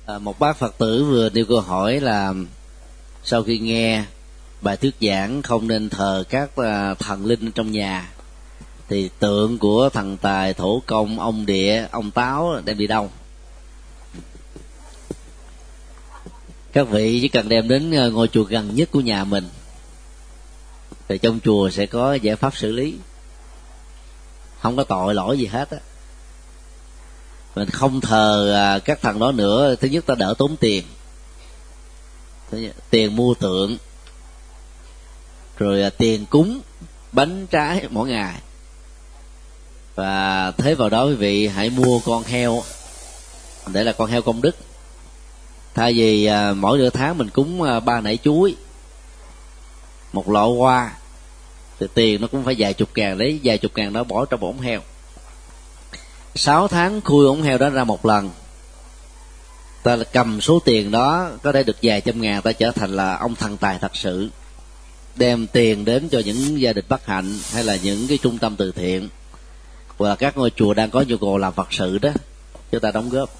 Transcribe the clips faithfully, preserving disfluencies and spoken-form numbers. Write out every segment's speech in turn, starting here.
À, một bác Phật tử vừa nêu câu hỏi là sau khi nghe bài thuyết giảng không nên thờ các uh, thần linh trong nhà, thì tượng của thần tài, thổ công, ông địa, ông táo đem đi đâu? Các vị chỉ cần đem đến ngôi chùa gần nhất của nhà mình, thì trong chùa sẽ có giải pháp xử lý, không có tội lỗi gì hết á. Mình không thờ các thần đó nữa, thứ nhất ta đỡ tốn tiền, tiền mua tượng, rồi tiền cúng bánh trái mỗi ngày. Và thế vào đó quý vị hãy mua con heo để là con heo công đức. Thay vì mỗi nửa tháng mình cúng ba nải chuối, một lọ hoa, thì tiền nó cũng phải vài chục ngàn, lấy vài chục ngàn đó bỏ trong ống heo. Sáu tháng khui ống heo đó ra một lần, ta cầm số tiền đó có thể được vài trăm ngàn, ta trở thành là ông thần tài thật sự, đem tiền đến cho những gia đình bất hạnh hay là những cái trung tâm từ thiện, hoặc là các ngôi chùa đang có nhu cầu làm Phật sự đó, chúng ta đóng góp.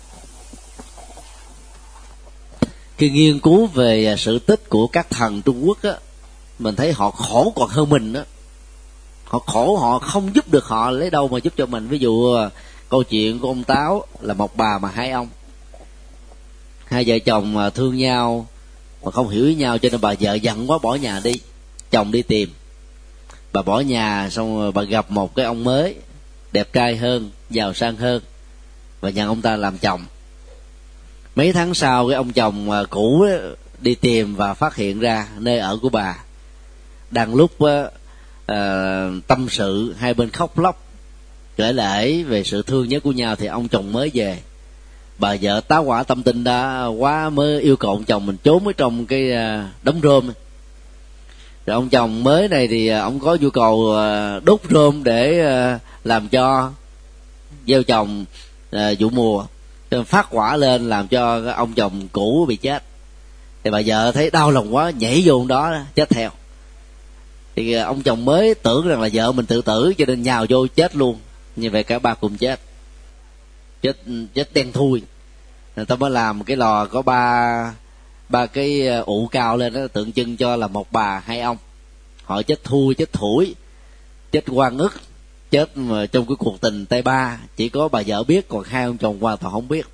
Khi nghiên cứu về sự tích của các thần Trung Quốc á, mình thấy họ khổ còn hơn mình đó. Họ khổ, họ không giúp được họ, lấy đâu mà giúp cho mình. Ví dụ câu chuyện của ông Táo là một bà mà hai ông, hai vợ chồng thương nhau mà không hiểu ý nhau, cho nên bà vợ giận quá bỏ nhà đi, chồng đi tìm. Bà bỏ nhà xong rồi bà gặp một cái ông mới đẹp trai hơn, giàu sang hơn, và nhận ông ta làm chồng. Mấy tháng sau, cái ông chồng cũ đi tìm và phát hiện ra nơi ở của bà. Đang lúc uh, tâm sự, hai bên khóc lóc kể lể về sự thương nhớ của nhau, thì ông chồng mới về. Bà vợ tá hỏa tâm tình đã quá, mới yêu cầu ông chồng mình trốn ở trong cái đống rơm. Rồi ông chồng mới này thì ông có nhu cầu đốt rơm để làm cho gieo trồng vụ mùa, cho phát quả lên làm cho ông chồng cũ bị chết. Thì bà vợ thấy đau lòng quá, nhảy vô đó chết theo. Thì ông chồng mới tưởng rằng là vợ mình tự tử, cho nên nhào vô chết luôn. Như vậy cả ba cùng chết, chết chết đen thui. Người ta mới làm cái lò có ba ba cái ụ cao lên đó, tượng trưng cho là một bà hai ông. Họ chết thui, chết thủi, chết oan ức, chết mà trong cái cuộc tình tay ba chỉ có bà vợ biết, còn hai ông chồng hoàn toàn không biết.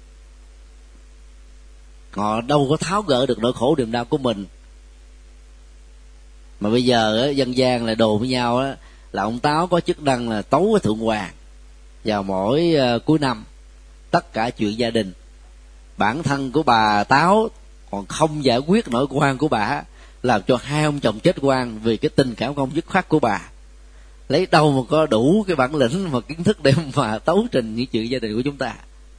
Họ đâu có tháo gỡ được nỗi khổ niềm đau của mình. Mà bây giờ dân gian lại đồn với nhau đó, là ông Táo có chức năng là tấu với thượng hoàng vào mỗi uh, cuối năm tất cả chuyện gia đình. Bản thân của bà Táo còn không giải quyết nỗi oan của bà, làm cho hai ông chồng chết oan vì cái tình cảm không dứt khoát của bà. Lấy đâu mà có đủ cái bản lĩnh và kiến thức để mà tấu trình những chuyện gia đình của chúng ta.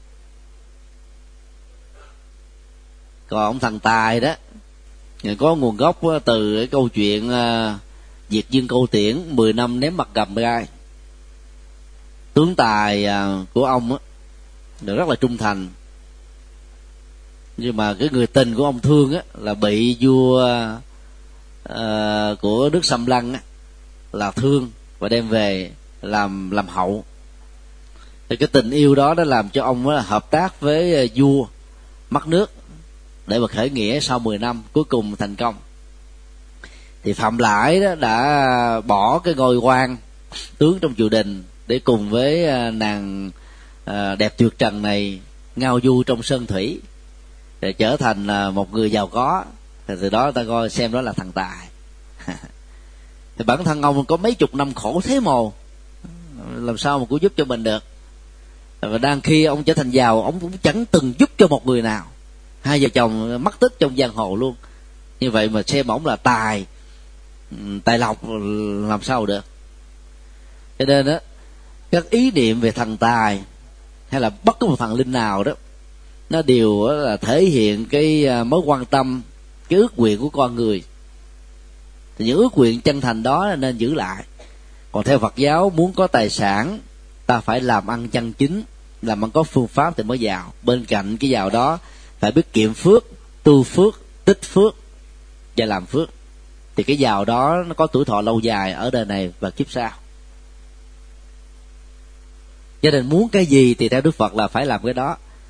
Còn ông thần tài đó có nguồn gốc từ cái câu chuyện uh, Diệt Dương Câu Tiễn mười năm ném mặt gầm gai. Tướng tài uh, của ông á được rất là trung thành, nhưng mà cái người tình của ông thương á là bị vua uh, của nước Xâm Lăng á là thương và đem về làm làm hậu. Thì cái tình yêu đó đã làm cho ông á hợp tác với vua mất nước để mà khởi nghĩa. Sau mười năm cuối cùng thành công. Thì Phạm Lãi đó đã bỏ cái ngôi quan tướng trong triều đình để cùng với nàng đẹp tuyệt trần này ngao du trong sơn thủy, để trở thành một người giàu có. Thì từ đó ta coi xem đó là thần tài. Thì bản thân ông có mấy chục năm khổ thế mồ, làm sao mà cũng giúp cho mình được. Và đang khi ông trở thành giàu, ông cũng chẳng từng giúp cho một người nào. Hai vợ chồng mất tích trong giang hồ luôn. Như vậy mà xem ổng là tài tài lộc làm sao được. Cho nên đó, các ý niệm về thần tài hay là bất cứ một thần linh nào đó, nó đều là thể hiện cái mối quan tâm, cái ước nguyện của con người. Thì những ước nguyện chân thành đó nên giữ lại. Còn theo Phật giáo, muốn có tài sản, ta phải làm ăn chân chính, làm ăn có phương pháp thì mới giàu. Bên cạnh cái giàu đó phải biết kiệm phước, tu phước, tích phước và làm phước. Thì cái giàu đó nó có tuổi thọ lâu dài ở đời này và kiếp sau. Cho nên muốn cái gì thì theo Đức Phật là phải làm cái đó.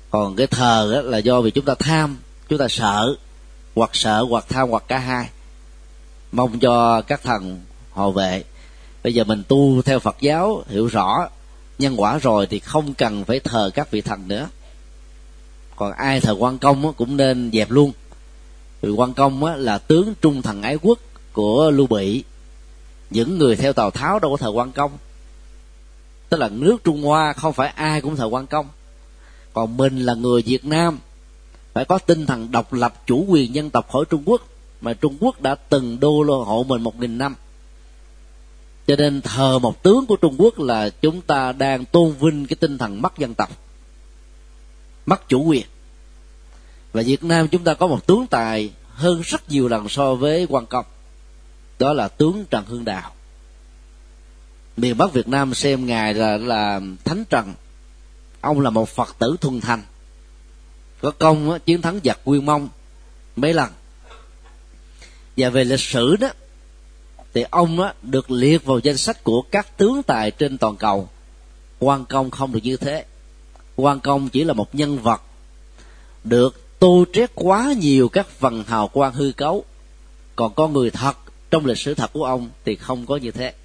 Còn cái thờ á, là do vì chúng ta tham, chúng ta sợ, hoặc sợ hoặc tham hoặc cả hai, mong cho các thần hộ vệ. Bây giờ mình tu theo Phật giáo hiểu rõ nhân quả rồi thì không cần phải thờ các vị thần nữa. Còn ai thờ Quan Công cũng nên dẹp luôn. Vì Quan Công là tướng trung thần ái quốc của Lưu Bị. Những người theo Tào Tháo đâu có thờ Quan Công. Tức là nước Trung Hoa không phải ai cũng thờ Quan Công. Còn mình là người Việt Nam phải có tinh thần độc lập chủ quyền dân tộc khỏi Trung Quốc, mà Trung Quốc đã từng đô hộ mình một nghìn năm. Cho nên thờ một tướng của Trung Quốc là chúng ta đang tôn vinh cái tinh thần mất dân tộc, mất chủ quyền. Và Việt Nam chúng ta có một tướng tài hơn rất nhiều lần so với Quan Công, đó là tướng Trần Hưng Đạo. Miền Bắc Việt Nam xem ngài là, là Thánh Trần. Ông là một Phật tử thuần thành, có công á, chiến thắng giặc Nguyên Mông mấy lần. Và về lịch sử đó thì ông á, được liệt vào danh sách của các tướng tài trên toàn cầu. Quan Công không được như thế. Quan Công chỉ là một nhân vật được tô trét quá nhiều các phần hào quang hư cấu. Còn con người thật trong lịch sử thật của ông thì không có như thế.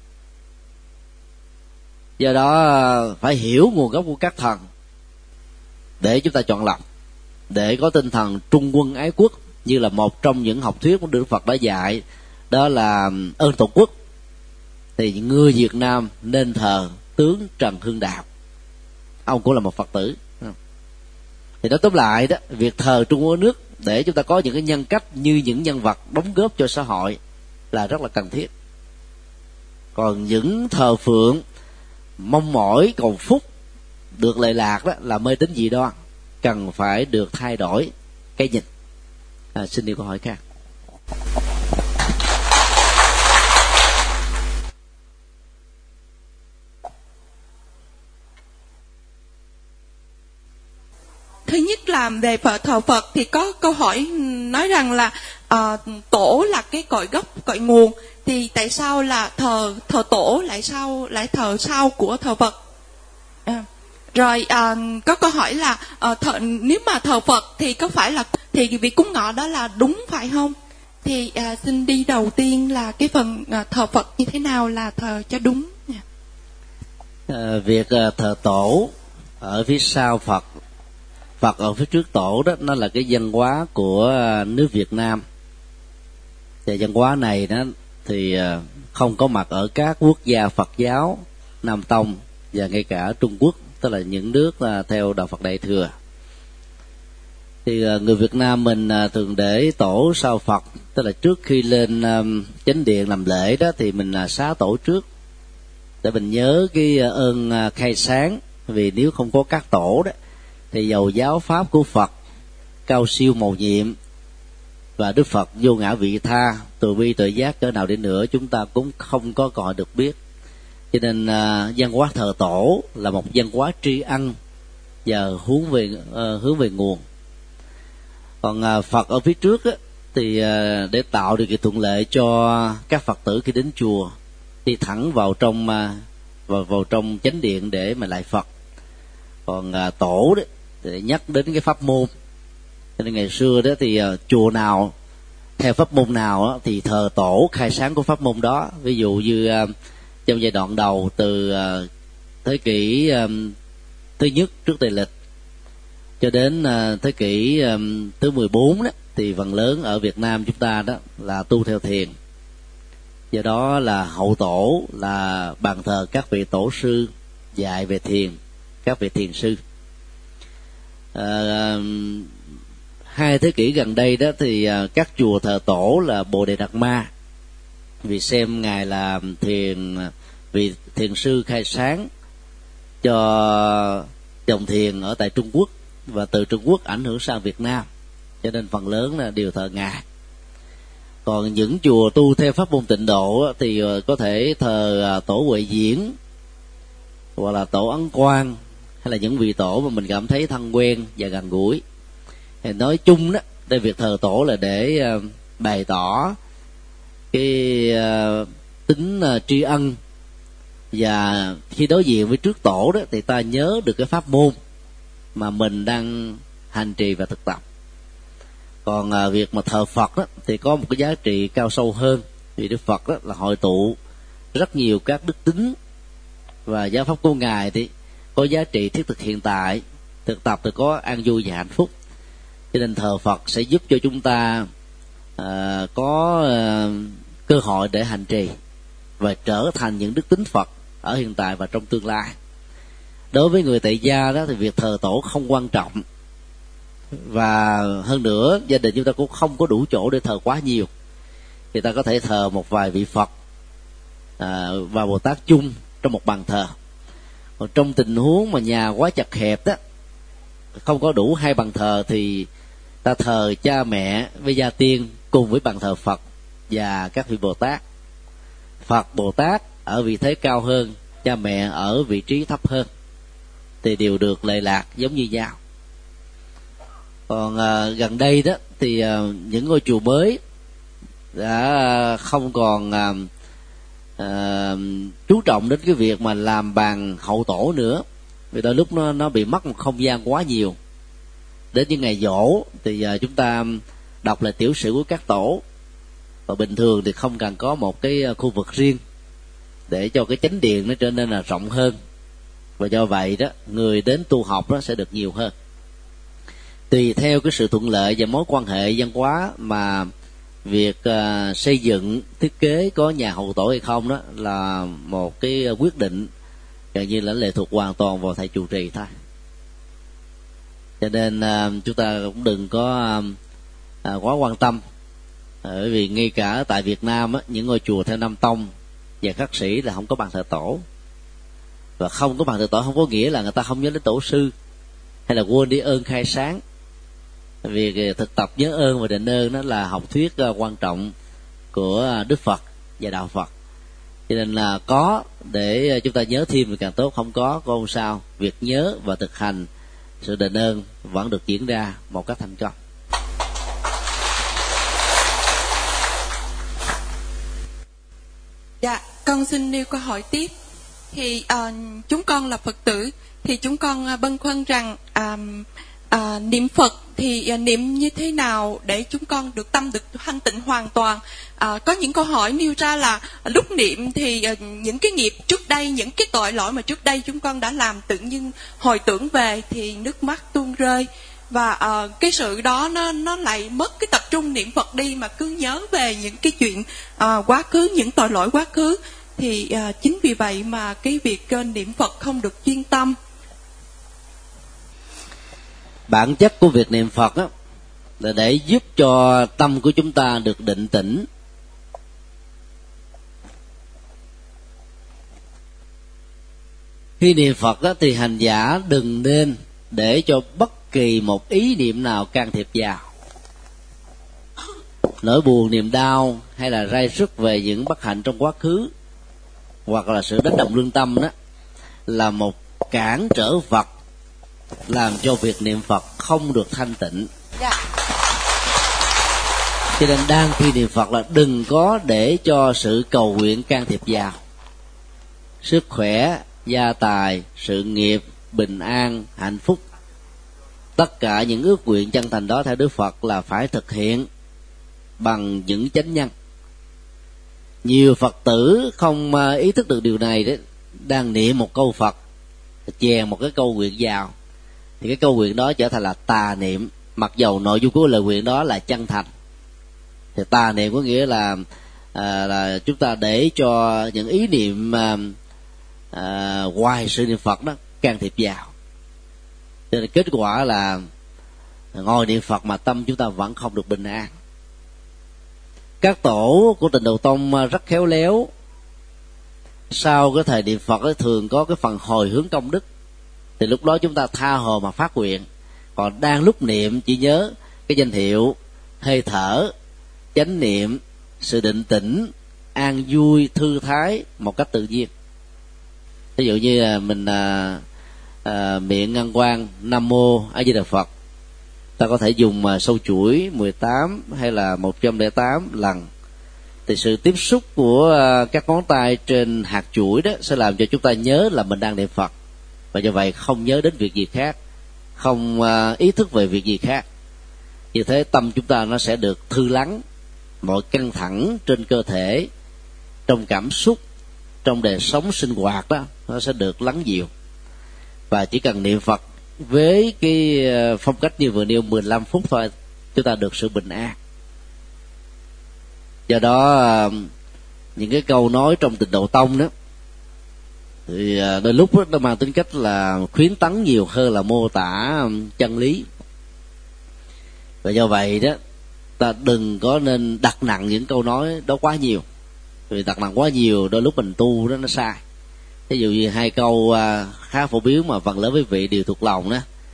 Do đó phải hiểu nguồn gốc của các thần để chúng ta chọn lọc, để có tinh thần trung quân ái quốc, như là một trong những học thuyết của Đức Phật đã dạy, đó là ơn tổ quốc. Thì người Việt Nam nên thờ tướng Trần Hưng Đạo, ông cũng là một Phật tử. Thì nói tóm lại đó, việc thờ Trung Quốc nước để chúng ta có những cái nhân cách như những nhân vật đóng góp cho xã hội là rất là cần thiết. Còn những thờ phượng mong mỏi cầu phúc được lệ lạc đó là mê tín dị đoan, cần phải được thay đổi cái nhìn. À, xin đi câu hỏi khác. Thứ nhất là về Phật thờ Phật thì có câu hỏi nói rằng là uh, tổ là cái cội gốc, cội nguồn, thì tại sao là thờ thờ tổ lại sau lại thờ sau của thờ Phật? À, rồi uh, có câu hỏi là uh, thờ, nếu mà thờ Phật thì có phải là thì việc cúng ngọ đó là đúng phải không? Thì uh, xin đi đầu tiên là cái phần uh, thờ Phật như thế nào là thờ cho đúng. À, việc uh, thờ tổ ở phía sau Phật, Phật ở phía trước tổ đó, nó là cái văn hóa của nước Việt Nam. Và văn hóa này đó thì không có mặt ở các quốc gia Phật giáo Nam Tông và ngay cả Trung Quốc, tức là những nước theo đạo Phật Đại Thừa. Thì người Việt Nam mình thường để tổ sau Phật, tức là trước khi lên chánh điện làm lễ đó thì mình xá tổ trước để mình nhớ cái ơn khai sáng. Vì nếu không có các tổ đó thì dầu giáo pháp của Phật cao siêu mầu nhiệm và Đức Phật vô ngã vị tha, từ bi tự giác cỡ nào đi nữa, chúng ta cũng không có gọi được biết. Cho nên uh, văn hóa thờ tổ là một văn hóa tri ân và hướng về uh, hướng về nguồn. Còn uh, Phật ở phía trước á, thì uh, để tạo điều kiện thuận lợi cho các Phật tử khi đến chùa đi thẳng vào trong uh, vào vào trong chánh điện để mà lại Phật. Còn uh, tổ đấy để nhắc đến cái pháp môn. Cho nên ngày xưa đó thì uh, chùa nào theo pháp môn nào đó, thì thờ tổ khai sáng của pháp môn đó. Ví dụ như uh, trong giai đoạn đầu từ uh, thế kỷ um, thứ nhất trước Tây lịch cho đến uh, thế kỷ um, thứ mười bốn đó, thì phần lớn ở Việt Nam chúng ta đó là tu theo thiền. Do đó là hậu tổ là bàn thờ các vị tổ sư dạy về thiền, các vị thiền sư. À, hai thế kỷ gần đây đó thì à, các chùa thờ tổ là Bồ Đề Đạt Ma, vì xem ngài là thiền vị thiền sư khai sáng cho dòng thiền ở tại Trung Quốc, và từ Trung Quốc ảnh hưởng sang Việt Nam, cho nên phần lớn là đều thờ ngài. Còn những chùa tu theo pháp môn Tịnh Độ thì có thể thờ tổ Huệ Diễn hoặc là tổ Ấn Quang, hay là những vị tổ mà mình cảm thấy thân quen và gần gũi. Thì nói chung đó, đây việc thờ tổ là để uh, bày tỏ cái uh, tính uh, tri ân, và khi đối diện với trước tổ đó thì ta nhớ được cái pháp môn mà mình đang hành trì và thực tập. Còn à, việc mà thờ Phật đó thì có một cái giá trị cao sâu hơn, vì Đức Phật đó là hội tụ rất nhiều các đức tính, và giáo pháp của Ngài thì có giá trị thiết thực hiện tại, thực tập thì có an vui và hạnh phúc. Cho nên thờ Phật sẽ giúp cho chúng ta à, có à, cơ hội để hành trì và trở thành những đức tính Phật ở hiện tại và trong tương lai. Đối với người tại gia đó thì việc thờ tổ không quan trọng, và hơn nữa gia đình chúng ta cũng không có đủ chỗ để thờ quá nhiều, thì ta có thể thờ một vài vị Phật à, và Bồ Tát chung trong một bàn thờ. Còn trong tình huống mà nhà quá chật hẹp đó, không có đủ hai bàn thờ, thì ta thờ cha mẹ với gia tiên cùng với bàn thờ Phật và các vị Bồ Tát. Phật Bồ Tát ở vị thế cao hơn, cha mẹ ở vị trí thấp hơn, thì đều được lệ lạc giống như nhau. Còn à, gần đây đó thì à, những ngôi chùa mới đã không còn à, à, chú trọng đến cái việc mà làm bàn hậu tổ nữa, vì đôi lúc nó nó bị mất một không gian quá nhiều. Đến những ngày giỗ thì à, chúng ta đọc lại tiểu sử của các tổ, và bình thường thì không cần có một cái khu vực riêng để cho cái chánh điện nó trở nên là rộng hơn, và do vậy đó người đến tu học đó sẽ được nhiều hơn. Tùy theo cái sự thuận lợi và mối quan hệ văn hóa mà việc uh, xây dựng thiết kế có nhà hậu tổ hay không đó là một cái quyết định gần như là lệ thuộc hoàn toàn vào thầy trụ trì thôi. Cho nên uh, chúng ta cũng đừng có uh, uh, quá quan tâm, bởi vì ngay cả tại Việt Nam á, những ngôi chùa theo Nam Tông và khắc sĩ là không có bàn thờ tổ. Và không có bàn thờ tổ không có nghĩa là người ta không nhớ đến tổ sư hay là quên đi ơn khai sáng. Vì thực tập nhớ ơn và đền ơn đó là học thuyết quan trọng của Đức Phật và đạo Phật. Cho nên là có để chúng ta nhớ thêm thì càng tốt, không có cũng không sao. Việc nhớ và thực hành sự đền ơn vẫn được diễn ra một cách thành công. Dạ, con xin nêu câu hỏi tiếp. Thì uh, chúng con là Phật tử, thì chúng con uh, băn khoăn rằng uh, uh, niệm Phật thì uh, niệm như thế nào để chúng con được tâm được thanh tịnh hoàn toàn. Uh, có những câu hỏi nêu ra là uh, lúc niệm thì uh, những cái nghiệp trước đây, những cái tội lỗi mà trước đây chúng con đã làm tự nhiên hồi tưởng về thì nước mắt tuôn rơi, và uh, cái sự đó nó nó lại mất cái tập trung niệm Phật đi, mà cứ nhớ về những cái chuyện uh, quá khứ, những tội lỗi quá khứ. Thì uh, chính vì vậy mà cái việc uh, niệm Phật không được chuyên tâm. Bản chất của việc niệm Phật á, là để giúp cho tâm của chúng ta được định tĩnh. Khi niệm Phật á, thì hành giả đừng nên để cho bất kỳ một ý niệm nào can thiệp vào. Nỗi buồn, niềm đau hay là rai rứt về những bất hạnh trong quá khứ, hoặc là sự đánh động lương tâm đó, là một cản trở vật làm cho việc niệm Phật không được thanh tịnh. Yeah. Cho nên đang khi niệm Phật là đừng có để cho sự cầu nguyện can thiệp vào. Sức khỏe, gia tài, sự nghiệp, bình an, hạnh phúc, tất cả những ước nguyện chân thành đó theo Đức Phật là phải thực hiện bằng những chánh nhân. Nhiều Phật tử không ý thức được điều này đấy, đang niệm một câu Phật, chèn một cái câu nguyện vào, thì cái câu nguyện đó trở thành là tà niệm, mặc dầu nội dung của lời nguyện đó là chân thành. Thì tà niệm có nghĩa là à, là chúng ta để cho những ý niệm à, à, ngoài sự niệm Phật đó can thiệp vào. Cho nên kết quả là ngồi niệm Phật mà tâm chúng ta vẫn không được bình an. Các tổ của Tịnh Độ Tông rất khéo léo, sau cái thời niệm Phật ấy, thường có cái phần hồi hướng công đức, thì lúc đó chúng ta tha hồ mà phát nguyện. Còn đang lúc niệm chỉ nhớ cái danh hiệu, hơi thở, chánh niệm, sự định tĩnh, an vui, thư thái một cách tự nhiên. Ví dụ như là mình à, à, miệng ngân quan Nam Mô A Di Đà Phật, ta có thể dùng mà sâu chuỗi mười tám hay là một trăm lẻ tám lần. Thì sự tiếp xúc của các ngón tay trên hạt chuỗi đó sẽ làm cho chúng ta nhớ là mình đang niệm Phật, và do vậy không nhớ đến việc gì khác, không ý thức về việc gì khác. Như thế tâm chúng ta nó sẽ được thư lắng, mọi căng thẳng trên cơ thể, trong cảm xúc, trong đời sống sinh hoạt đó, nó sẽ được lắng dịu. Và chỉ cần niệm Phật với cái phong cách như vừa nêu mười lăm phút thôi, chúng ta được sự bình an. Do đó những cái câu nói trong Tịnh Độ Tông đó thì đôi lúc đó, nó mang tính cách là khuyến tấn nhiều hơn là mô tả chân lý. Và do vậy đó, ta đừng có nên đặt nặng những câu nói đó quá nhiều, vì đặt nặng quá nhiều đôi lúc mình tu đó nó sai. Ví dụ như hai câu khá phổ biến mà phần lớn quý vị đều thuộc lòng đó: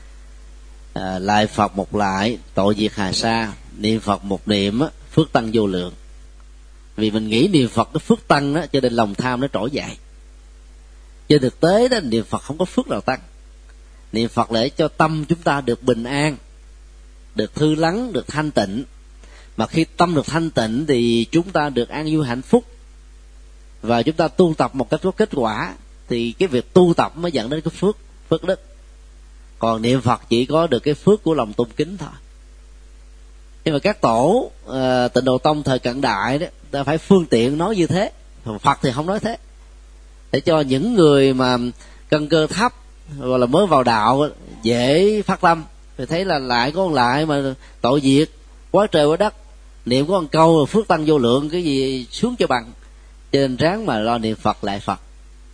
à, lại Phật một lại, tội diệt hà sa; niệm Phật một niệm, phước tăng vô lượng. Vì mình nghĩ niệm Phật cái phước tăng đó, cho nên lòng tham nó trỗi dậy. Trên thực tế đó, niệm Phật không có phước nào tăng. Niệm Phật để cho tâm chúng ta được bình an, được thư lắng, được thanh tịnh. Mà khi tâm được thanh tịnh thì chúng ta được an vui hạnh phúc, và chúng ta tu tập một cách có kết quả, thì cái việc tu tập mới dẫn đến cái phước phước đức. Còn niệm Phật chỉ có được cái phước của lòng tôn kính thôi. Nhưng mà các tổ uh, Tịnh Độ Tông thời cận đại đó, ta phải phương tiện nói như thế. Phật thì không nói thế, để cho những người mà căn cơ thấp hoặc là mới vào đạo dễ phát tâm. Thì thấy là lại có lại mà tội diệt quá trời quá đất, niệm có một câu phước tăng vô lượng, cái gì xuống cho bằng, cho nên ráng mà lo niệm Phật lại Phật.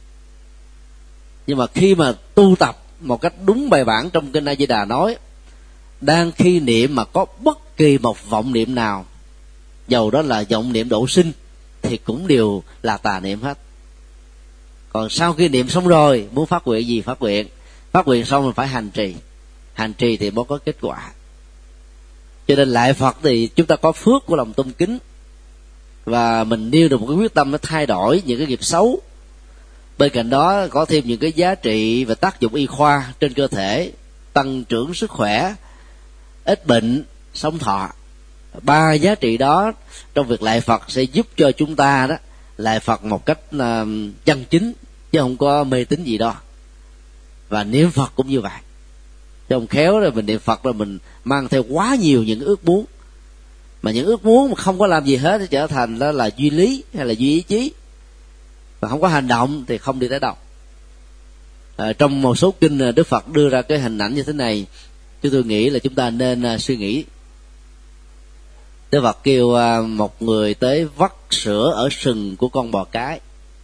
Nhưng mà khi mà tu tập một cách đúng bài bản trong kinh A Di Đà nói, đang khi niệm mà có bất kỳ một vọng niệm nào, dầu đó là vọng niệm độ sinh, thì cũng đều là tà niệm hết. Còn sau khi niệm xong rồi, muốn phát nguyện gì phát nguyện, phát nguyện xong mình phải hành trì, hành trì thì mới có kết quả. Cho nên lại Phật thì chúng ta có phước của lòng tôn kính, và mình nêu được một cái quyết tâm nó thay đổi những cái nghiệp xấu. Bên cạnh đó có thêm những cái giá trị và tác dụng y khoa trên cơ thể, tăng trưởng sức khỏe, ít bệnh, sống thọ. Ba giá trị đó trong việc lại Phật sẽ giúp cho chúng ta đó lại Phật một cách uh, chân chính, chứ không có mê tín gì đó. Và niệm Phật cũng như vậy, chứ không khéo rồi mình niệm Phật rồi mình mang theo quá nhiều những ước muốn, mà những ước muốn mà không có làm gì hết thì trở thành đó là duy lý hay là duy ý chí, và không có hành động thì không đi tới đâu. À, trong một số kinh Đức Phật đưa ra cái hình ảnh như thế này, chúng tôi nghĩ là chúng ta nên uh, suy nghĩ. Đức Phật kêu uh, một người tới vắt sữa ở sừng của con bò cái.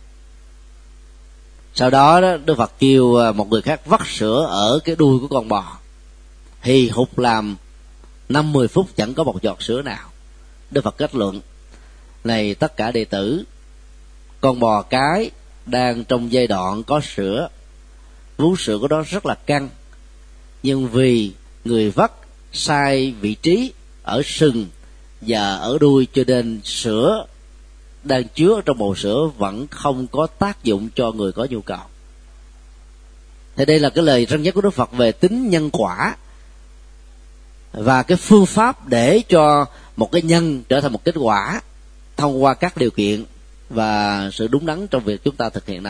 Sau đó, đó Đức Phật kêu uh, một người khác vắt sữa ở cái đuôi của con bò. Hì hục làm năm mươi phút chẳng có một giọt sữa nào. Đức Phật kết luận: này tất cả đệ tử, con bò cái đang trong giai đoạn có sữa, vú sữa của nó rất là căng, nhưng vì người vắt sai vị trí ở sừng và ở đuôi, cho nên sữa đang chứa trong bầu sữa vẫn không có tác dụng cho người có nhu cầu. Thì đây là cái lời răn nhắc của Đức Phật về tính nhân quả, và cái phương pháp để cho một cái nhân trở thành một kết quả thông qua các điều kiện và sự đúng đắn trong việc chúng ta thực hiện đó.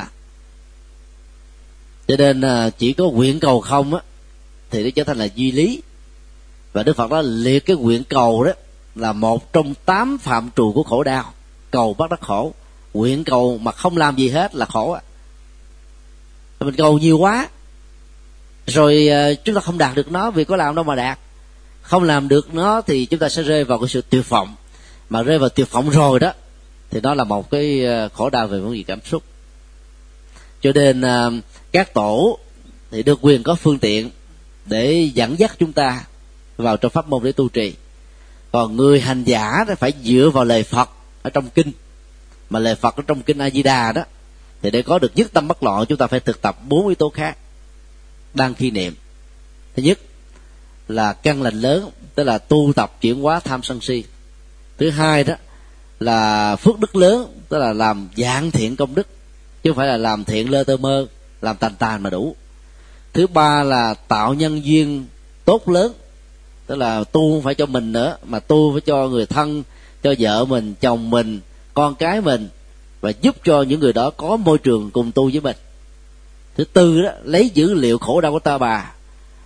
Cho nên chỉ có nguyện cầu không á thì nó trở thành là duy lý. Và Đức Phật đã liệt cái nguyện cầu đó là một trong tám phạm trù của khổ đau. Cầu bắt đắc khổ. Nguyện cầu mà không làm gì hết là khổ á. Mình cầu nhiều quá rồi chúng ta không đạt được nó, vì có làm đâu mà đạt. Không làm được nó thì chúng ta sẽ rơi vào cái sự tuyệt vọng. Mà rơi vào tuyệt vọng rồi đó thì đó là một cái khổ đau về vấn đề cảm xúc. Cho nên các tổ thì được quyền có phương tiện để dẫn dắt chúng ta vào trong pháp môn để tu trì. Còn người hành giả thì phải dựa vào lời Phật ở trong kinh. Mà lời Phật ở trong kinh A Di Đà đó, thì để có được nhất tâm bất loạn, chúng ta phải thực tập bốn yếu tố khác đang khi niệm. Thứ nhất là căn lành lớn, tức là tu tập chuyển hóa tham sân si. Thứ hai đó là phước đức lớn, tức là làm dạng thiện công đức, chứ không phải là làm thiện lơ tơ mơ, làm tàn tàn mà đủ. Thứ ba là tạo nhân duyên tốt lớn, tức là tu không phải cho mình nữa, mà tu phải cho người thân, cho vợ mình, chồng mình, con cái mình, và giúp cho những người đó có môi trường cùng tu với mình. Thứ tư đó, lấy dữ liệu khổ đau của ta bà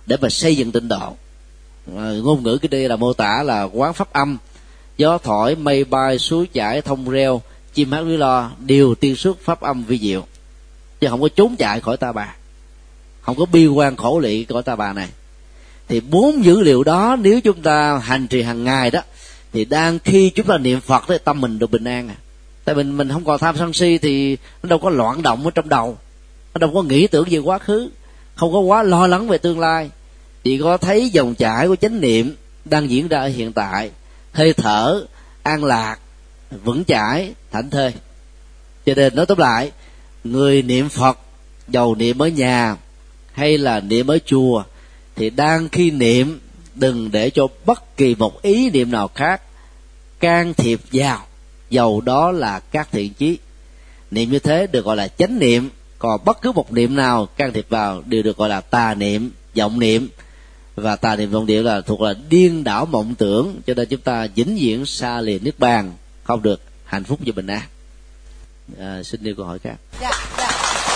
để mà xây dựng tịnh độ. À, ngôn ngữ cái đây là mô tả là quán pháp âm, gió thổi mây bay suối chảy thông reo, chim hát líu lo đều tiên xuất pháp âm vi diệu, chứ không có trốn chạy khỏi ta bà, không có bi quan khổ lụy khỏi ta bà này. Thì bốn dữ liệu đó nếu chúng ta hành trì hàng ngày đó, thì đang khi chúng ta niệm Phật thì tâm mình được bình an à. Tại mình mình không còn tham sân si thì nó đâu có loạn động ở trong đầu, nó đâu có nghĩ tưởng về quá khứ, không có quá lo lắng về tương lai, chỉ có thấy dòng chảy của chánh niệm đang diễn ra ở hiện tại, hơi thở an lạc, vững chãi, thảnh thơi. Cho nên nói tóm lại, người niệm Phật dầu niệm ở nhà hay là niệm ở chùa thì đang khi niệm đừng để cho bất kỳ một ý niệm nào khác can thiệp vào, dầu đó là các thiện chí. Niệm như thế được gọi là chánh niệm, còn bất cứ một niệm nào can thiệp vào đều được gọi là tà niệm, vọng niệm. Và tà niệm vọng niệm là thuộc là điên đảo mộng tưởng, cho nên chúng ta vĩnh viễn xa lìa niết bàn, không được hạnh phúc và bình an. À, xin nêu câu hỏi khác. Dạ, dạ.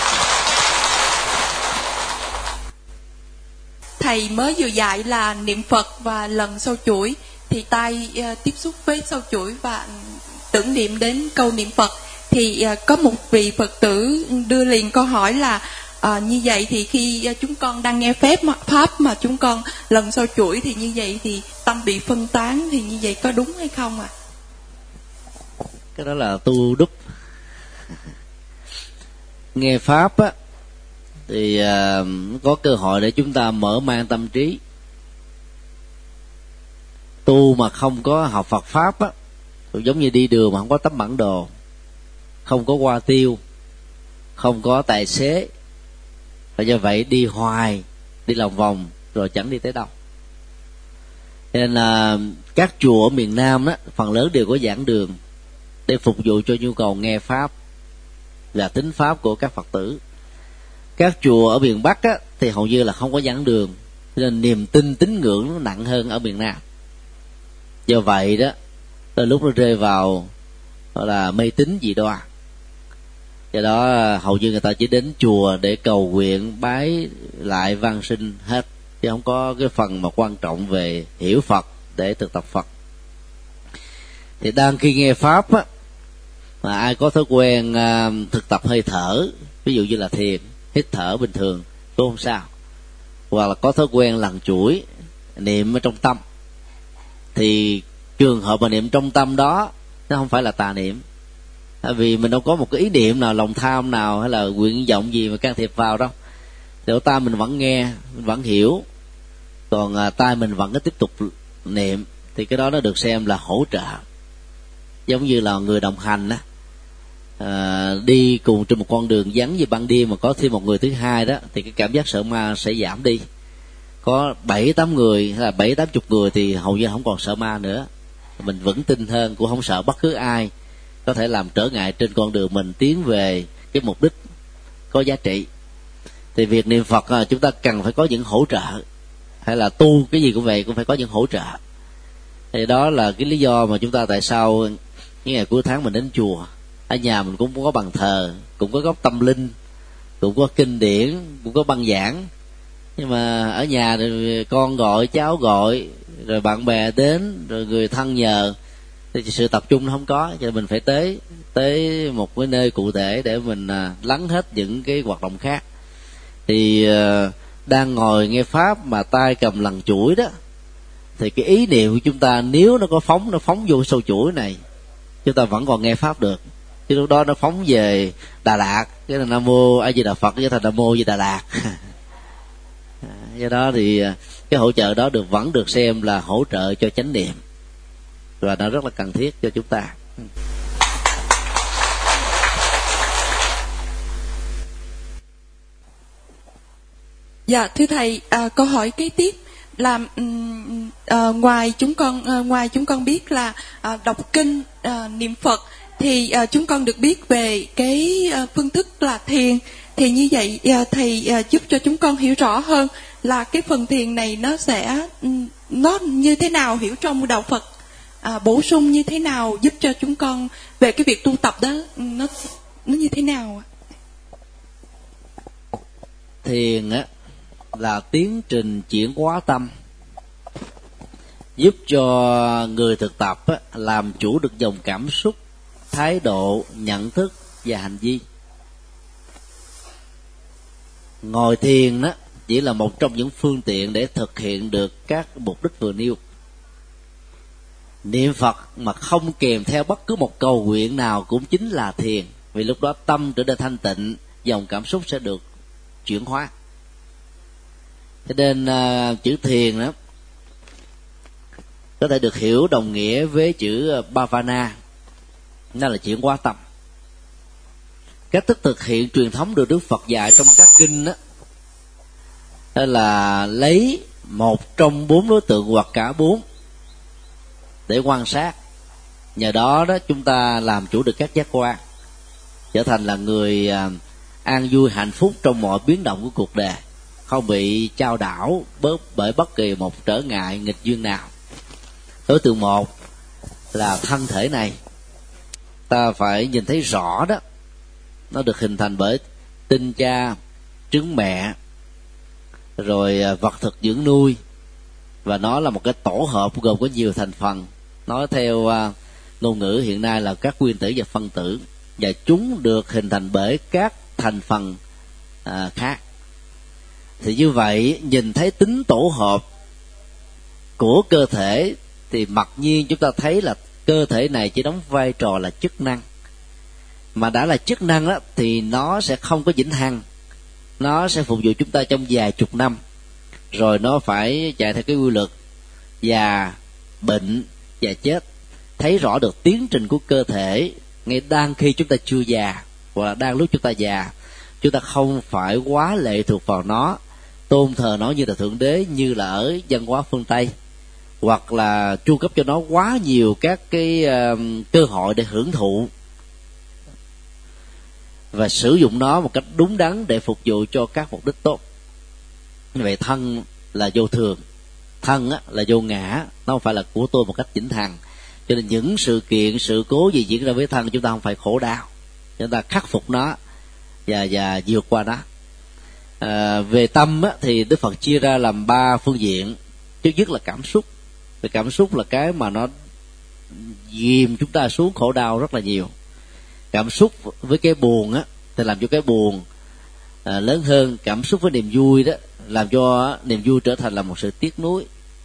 Thầy mới vừa dạy là niệm Phật và lần sâu chuỗi, thì tay uh, tiếp xúc với sâu chuỗi và tưởng niệm đến câu niệm Phật. Thì uh, có một vị Phật tử đưa liền câu hỏi là uh, như vậy thì khi uh, chúng con đang nghe phép mà, pháp mà chúng con lần sâu chuỗi thì như vậy thì tâm bị phân tán, thì như vậy có đúng hay không ạ? À? Cái đó là tu đúc. Nghe pháp á thì uh, có cơ hội để chúng ta mở mang tâm trí. Tu mà không có học Phật pháp á, giống như đi đường mà không có tấm bản đồ, không có hoa tiêu, không có tài xế, và do vậy đi hoài, đi lòng vòng rồi chẳng đi tới đâu. Nên là các chùa ở miền Nam đó phần lớn đều có giảng đường để phục vụ cho nhu cầu nghe pháp và tín pháp của các Phật tử. Các chùa ở miền Bắc á, thì hầu như là không có giảng đường, nên niềm tin tín ngưỡng nó nặng hơn ở miền Nam. Do vậy đó, tới lúc nó rơi vào gọi là mê tín dị đoan. Do đó hầu như người ta chỉ đến chùa để cầu nguyện, bái lại van sinh hết, chứ không có cái phần mà quan trọng về hiểu Phật để thực tập Phật. Thì đang khi nghe pháp á, mà ai có thói quen uh, thực tập hơi thở, ví dụ như là thiền, hít thở bình thường cũng không sao, hoặc là có thói quen lần chuỗi niệm ở trong tâm, thì trường hợp mà niệm trong tâm đó nó không phải là tà niệm, tại vì mình đâu có một cái ý niệm nào, lòng tham nào hay là nguyện vọng gì mà can thiệp vào đâu. Tiểu ta mình vẫn nghe, mình vẫn hiểu, còn à, tai mình vẫn có tiếp tục niệm, thì cái đó nó được xem là hỗ trợ. Giống như là người đồng hành á, à, đi cùng trên một con đường vắng như ban đêm mà có thêm một người thứ hai đó, thì cái cảm giác sợ ma sẽ giảm đi. Có bảy tám người hay là bảy tám chục người thì hầu như không còn sợ ma nữa, mình vững tin hơn, cũng không sợ bất cứ ai có thể làm trở ngại trên con đường mình tiến về cái mục đích có giá trị. Thì việc niệm Phật chúng ta cần phải có những hỗ trợ, hay là tu cái gì cũng vậy cũng phải có những hỗ trợ. Thì đó là cái lý do mà chúng ta tại sao những ngày cuối tháng mình đến chùa. Ở nhà mình cũng có bàn thờ, cũng có góc tâm linh, cũng có kinh điển, cũng có băng giảng. Nhưng mà ở nhà thì con gọi, cháu gọi, rồi bạn bè đến, rồi người thân nhờ, thì sự tập trung nó không có, cho nên mình phải tới tới một cái nơi cụ thể để mình lắng hết những cái hoạt động khác. Thì đang ngồi nghe pháp mà tay cầm lần chuỗi đó, thì cái ý niệm của chúng ta nếu nó có phóng, nó phóng vô sâu chuỗi này, chúng ta vẫn còn nghe pháp được. Chứ lúc đó nó phóng về Đà Lạt, cái là Nam Mô A Di Đà Phật với thành Nam Mô Di Đà Lạt. Do đó thì cái hỗ trợ đó được vẫn được xem là hỗ trợ cho chánh niệm, và nó rất là cần thiết cho chúng ta. Dạ thưa thầy, à, câu hỏi kế tiếp là um, à, ngoài chúng con à, ngoài chúng con biết là à, đọc kinh, à, niệm Phật, thì à, chúng con được biết về cái à, phương thức là thiền. Thì như vậy à, thầy à, giúp cho chúng con hiểu rõ hơn là cái phần thiền này nó sẽ nó như thế nào, hiểu trong đạo Phật, à, bổ sung như thế nào, giúp cho chúng con về cái việc tu tập đó nó nó như thế nào ạ? Thiền á là tiến trình chuyển hóa tâm, giúp cho người thực tập á, làm chủ được dòng cảm xúc, thái độ, nhận thức và hành vi. Ngồi thiền đó chỉ là một trong những phương tiện để thực hiện được các mục đích vừa nêu. Niệm Phật mà không kèm theo bất cứ một cầu nguyện nào cũng chính là thiền, vì lúc đó tâm trở nên thanh tịnh, dòng cảm xúc sẽ được chuyển hóa. Cho nên uh, chữ thiền đó có thể được hiểu đồng nghĩa với chữ bhavana, đó là chuyển hóa tâm. Cách thức thực hiện truyền thống được Đức Phật dạy trong các kinh đó, đó là lấy một trong bốn đối tượng hoặc cả bốn để quan sát. Nhờ đó đó chúng ta làm chủ được các giác quan, trở thành là người uh, an vui hạnh phúc trong mọi biến động của cuộc đời, không bị chao đảo bởi bất kỳ một trở ngại nghịch duyên nào. Đối tượng một là thân thể này, ta phải nhìn thấy rõ đó, nó được hình thành bởi tinh cha, trứng mẹ, rồi vật thực dưỡng nuôi, và nó là một cái tổ hợp gồm có nhiều thành phần. Nói theo uh, ngôn ngữ hiện nay là các nguyên tử và phân tử, và chúng được hình thành bởi các thành phần uh, khác. Thì như vậy, nhìn thấy tính tổ hợp của cơ thể thì mặc nhiên chúng ta thấy là cơ thể này chỉ đóng vai trò là chức năng. Mà đã là chức năng đó thì nó sẽ không có vĩnh hằng, nó sẽ phục vụ chúng ta trong vài chục năm, rồi nó phải chạy theo cái quy luật già, bệnh và chết. Thấy rõ được tiến trình của cơ thể ngay đang khi chúng ta chưa già, hoặc là đang lúc chúng ta già. Chúng ta không phải quá lệ thuộc vào nó, tôn thờ nó như là thượng đế như là ở văn hóa phương Tây, hoặc là chu cấp cho nó quá nhiều các cái uh, cơ hội để hưởng thụ, và sử dụng nó một cách đúng đắn để phục vụ cho các mục đích tốt. Như vậy thân là vô thường, thân á, là vô ngã, nó không phải là của tôi một cách vĩnh hằng. Cho nên những sự kiện, sự cố gì diễn ra với thân, chúng ta không phải khổ đau, chúng ta khắc phục nó và và vượt qua nó. À, về tâm á, thì Đức Phật chia ra làm ba phương diện. Trước nhất là cảm xúc. Về cảm xúc là cái mà nó ghìm chúng ta xuống khổ đau rất là nhiều. Cảm xúc với cái buồn á thì làm cho cái buồn à, lớn hơn. Cảm xúc với niềm vui đó làm cho niềm vui trở thành là một sự tiếc nuối.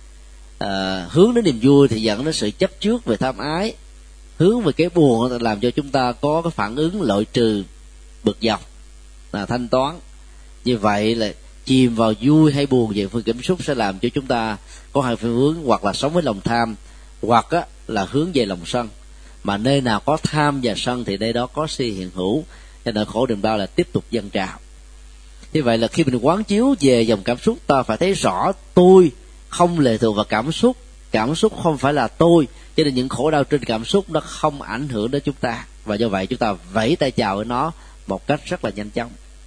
À, hướng đến niềm vui thì dẫn đến sự chấp trước về tham ái. Hướng về cái buồn làm cho chúng ta có cái phản ứng loại trừ, bực dọc, là thanh toán. Như vậy là chìm vào vui hay buồn về phương cảm xúc sẽ làm cho chúng ta có hai phương hướng, hoặc là sống với lòng tham, hoặc á, là hướng về lòng sân. Mà nơi nào có tham và sân thì nơi đó có si hiện hữu, cho nên khổ niềm đau là tiếp tục dâng trào. Như vậy là khi mình quán chiếu về dòng cảm xúc, ta phải thấy rõ tôi không lệ thuộc vào cảm xúc, cảm xúc không phải là tôi, cho nên những khổ đau trên cảm xúc nó không ảnh hưởng đến chúng ta, và do vậy chúng ta vẫy tay chào với nó một cách rất là nhanh chóng.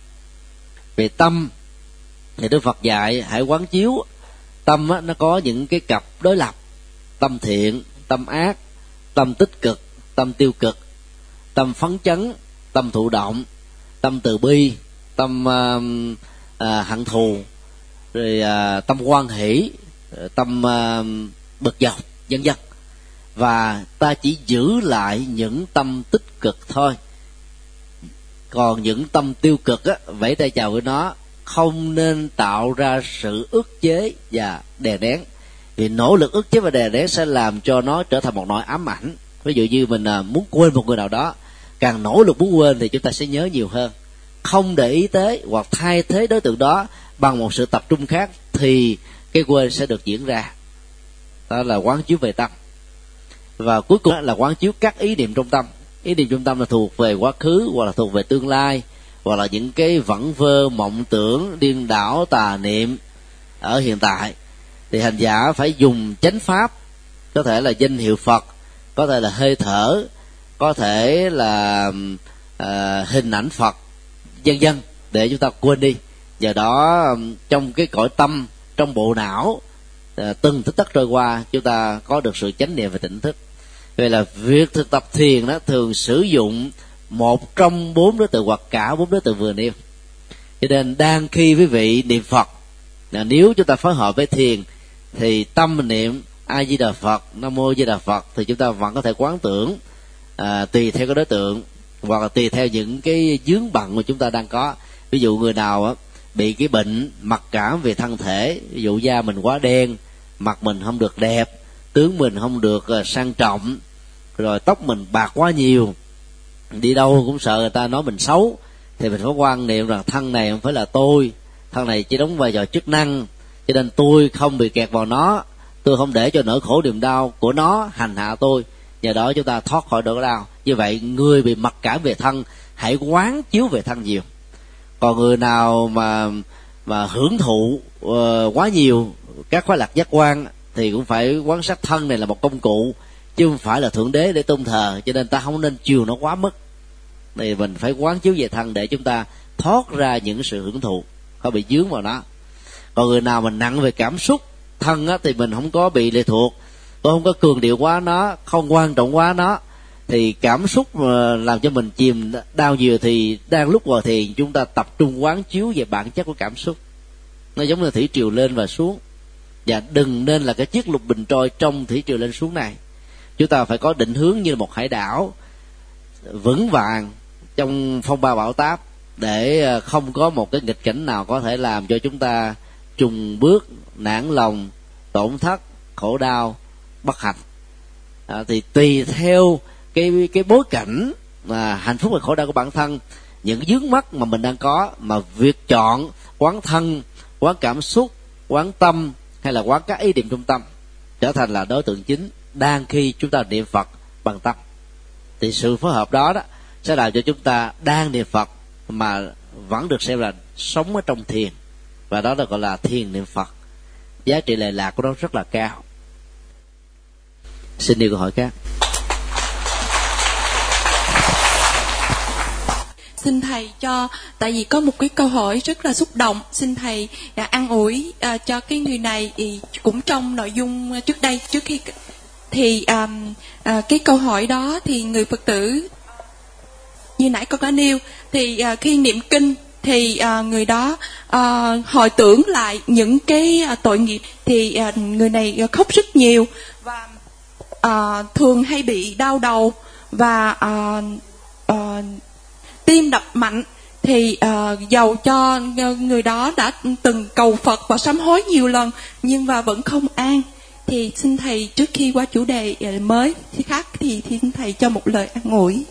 Về tâm thì Đức Phật dạy hãy quán chiếu tâm á, nó có những cái cặp đối lập: tâm thiện, tâm ác, tâm tích cực, tâm tiêu cực, tâm phấn chấn, tâm thụ động, tâm từ bi, tâm uh, uh, hận thù, rồi uh, tâm hoan hỷ, tâm uh, bực dọc, vân vân. Và ta chỉ giữ lại những tâm tích cực thôi, còn những tâm tiêu cực á, vẫy tay chào với nó, không nên tạo ra sự ức chế và đè nén. Vì nỗ lực ức chế và đè nén sẽ làm cho nó trở thành một nỗi ám ảnh. Ví dụ như mình muốn quên một người nào đó, càng nỗ lực muốn quên thì chúng ta sẽ nhớ nhiều hơn. Không để ý tới hoặc thay thế đối tượng đó bằng một sự tập trung khác thì cái quên sẽ được diễn ra. Đó là quán chiếu về tâm. Và cuối cùng là quán chiếu các ý niệm trong tâm. Ý niệm trong tâm là thuộc về quá khứ, hoặc là thuộc về tương lai, hoặc là những cái vẩn vơ, mộng tưởng, điên đảo, tà niệm ở hiện tại. Thì hành giả phải dùng chánh pháp, có thể là danh hiệu Phật, có thể là hơi thở, có thể là uh, hình ảnh Phật, vân vân, để chúng ta quên đi. Giờ đó trong cái cõi tâm, trong bộ não, uh, từng tích tắc trôi qua, chúng ta có được sự chánh niệm và tỉnh thức. Vậy là việc thực tập thiền đó thường sử dụng một trong bốn đối tượng hoặc cả bốn đối tượng vừa nêu. Cho nên đang khi quý vị niệm Phật là nếu chúng ta phối hợp với thiền thì tâm niệm A Di Đà Phật, Nam Mô Di Đà Phật thì chúng ta vẫn có thể quán tưởng à, tùy theo cái đối tượng hoặc là tùy theo những cái vướng bận mà chúng ta đang có. Ví dụ người nào á, bị cái bệnh mặc cảm về thân thể, ví dụ da mình quá đen, mặt mình không được đẹp, tướng mình không được uh, sang trọng, rồi tóc mình bạc quá nhiều, đi đâu cũng sợ người ta nói mình xấu, thì mình phải quan niệm rằng thân này không phải là tôi, thân này chỉ đóng vai trò chức năng, cho nên tôi không bị kẹt vào nó, tôi không để cho nỗi khổ niềm đau của nó hành hạ tôi, nhờ đó chúng ta thoát khỏi nỗi đau. Như vậy người bị mặc cảm về thân hãy quán chiếu về thân nhiều. Còn người nào mà mà hưởng thụ uh, quá nhiều các khoái lạc giác quan thì cũng phải quán sát thân này là một công cụ chứ không phải là thượng đế để tôn thờ, cho nên ta không nên chiều nó quá mức. Thì mình phải quán chiếu về thân để chúng ta thoát ra những sự hưởng thụ, không bị dướng vào nó. Còn người nào mình nặng về cảm xúc thân á, thì mình không có bị lệ thuộc, tôi không có cường điệu quá nó, không quan trọng quá nó, thì cảm xúc mà làm cho mình chìm đau nhiều thì đang lúc ngồi thiền chúng ta tập trung quán chiếu về bản chất của cảm xúc. Nó giống như thủy triều lên và xuống, và đừng nên là cái chiếc lục bình trôi trong thủy triều lên xuống này. Chúng ta phải có định hướng như một hải đảo vững vàng trong phong ba bão táp, để không có một cái nghịch cảnh nào có thể làm cho chúng ta trùng bước, nản lòng, tổn thất, khổ đau, bất hạnh. À, thì tùy theo cái cái bối cảnh mà hạnh phúc và khổ đau của bản thân, những vướng mắc mà mình đang có, mà việc chọn quán thân, quán cảm xúc, quán tâm hay là quán các ý niệm trung tâm trở thành là đối tượng chính đang khi chúng ta niệm Phật bằng tâm. Thì sự phối hợp đó đó sẽ làm cho chúng ta đang niệm Phật mà vẫn được xem là sống ở trong thiền, và đó là gọi là thiền niệm Phật. Giá trị lệ lạc của nó rất là cao. Xin đi câu hỏi khác. Xin thầy cho, tại vì có một cái câu hỏi rất là xúc động, xin thầy đã an ủi à, cho cái người này. Thì cũng trong nội dung trước đây, trước khi thì à, à, cái câu hỏi đó thì người Phật tử như nãy con có nêu, thì à, khi niệm kinh thì à, người đó à, hồi tưởng lại những cái à, tội nghiệp, thì à, người này khóc rất nhiều và à, thường hay bị đau đầu và à, à, tim đập mạnh. Thì uh, dầu cho người đó đã từng cầu Phật và sám hối nhiều lần nhưng mà vẫn không an, thì xin thầy trước khi qua chủ đề mới khác thì, thì xin thầy cho một lời an ủi.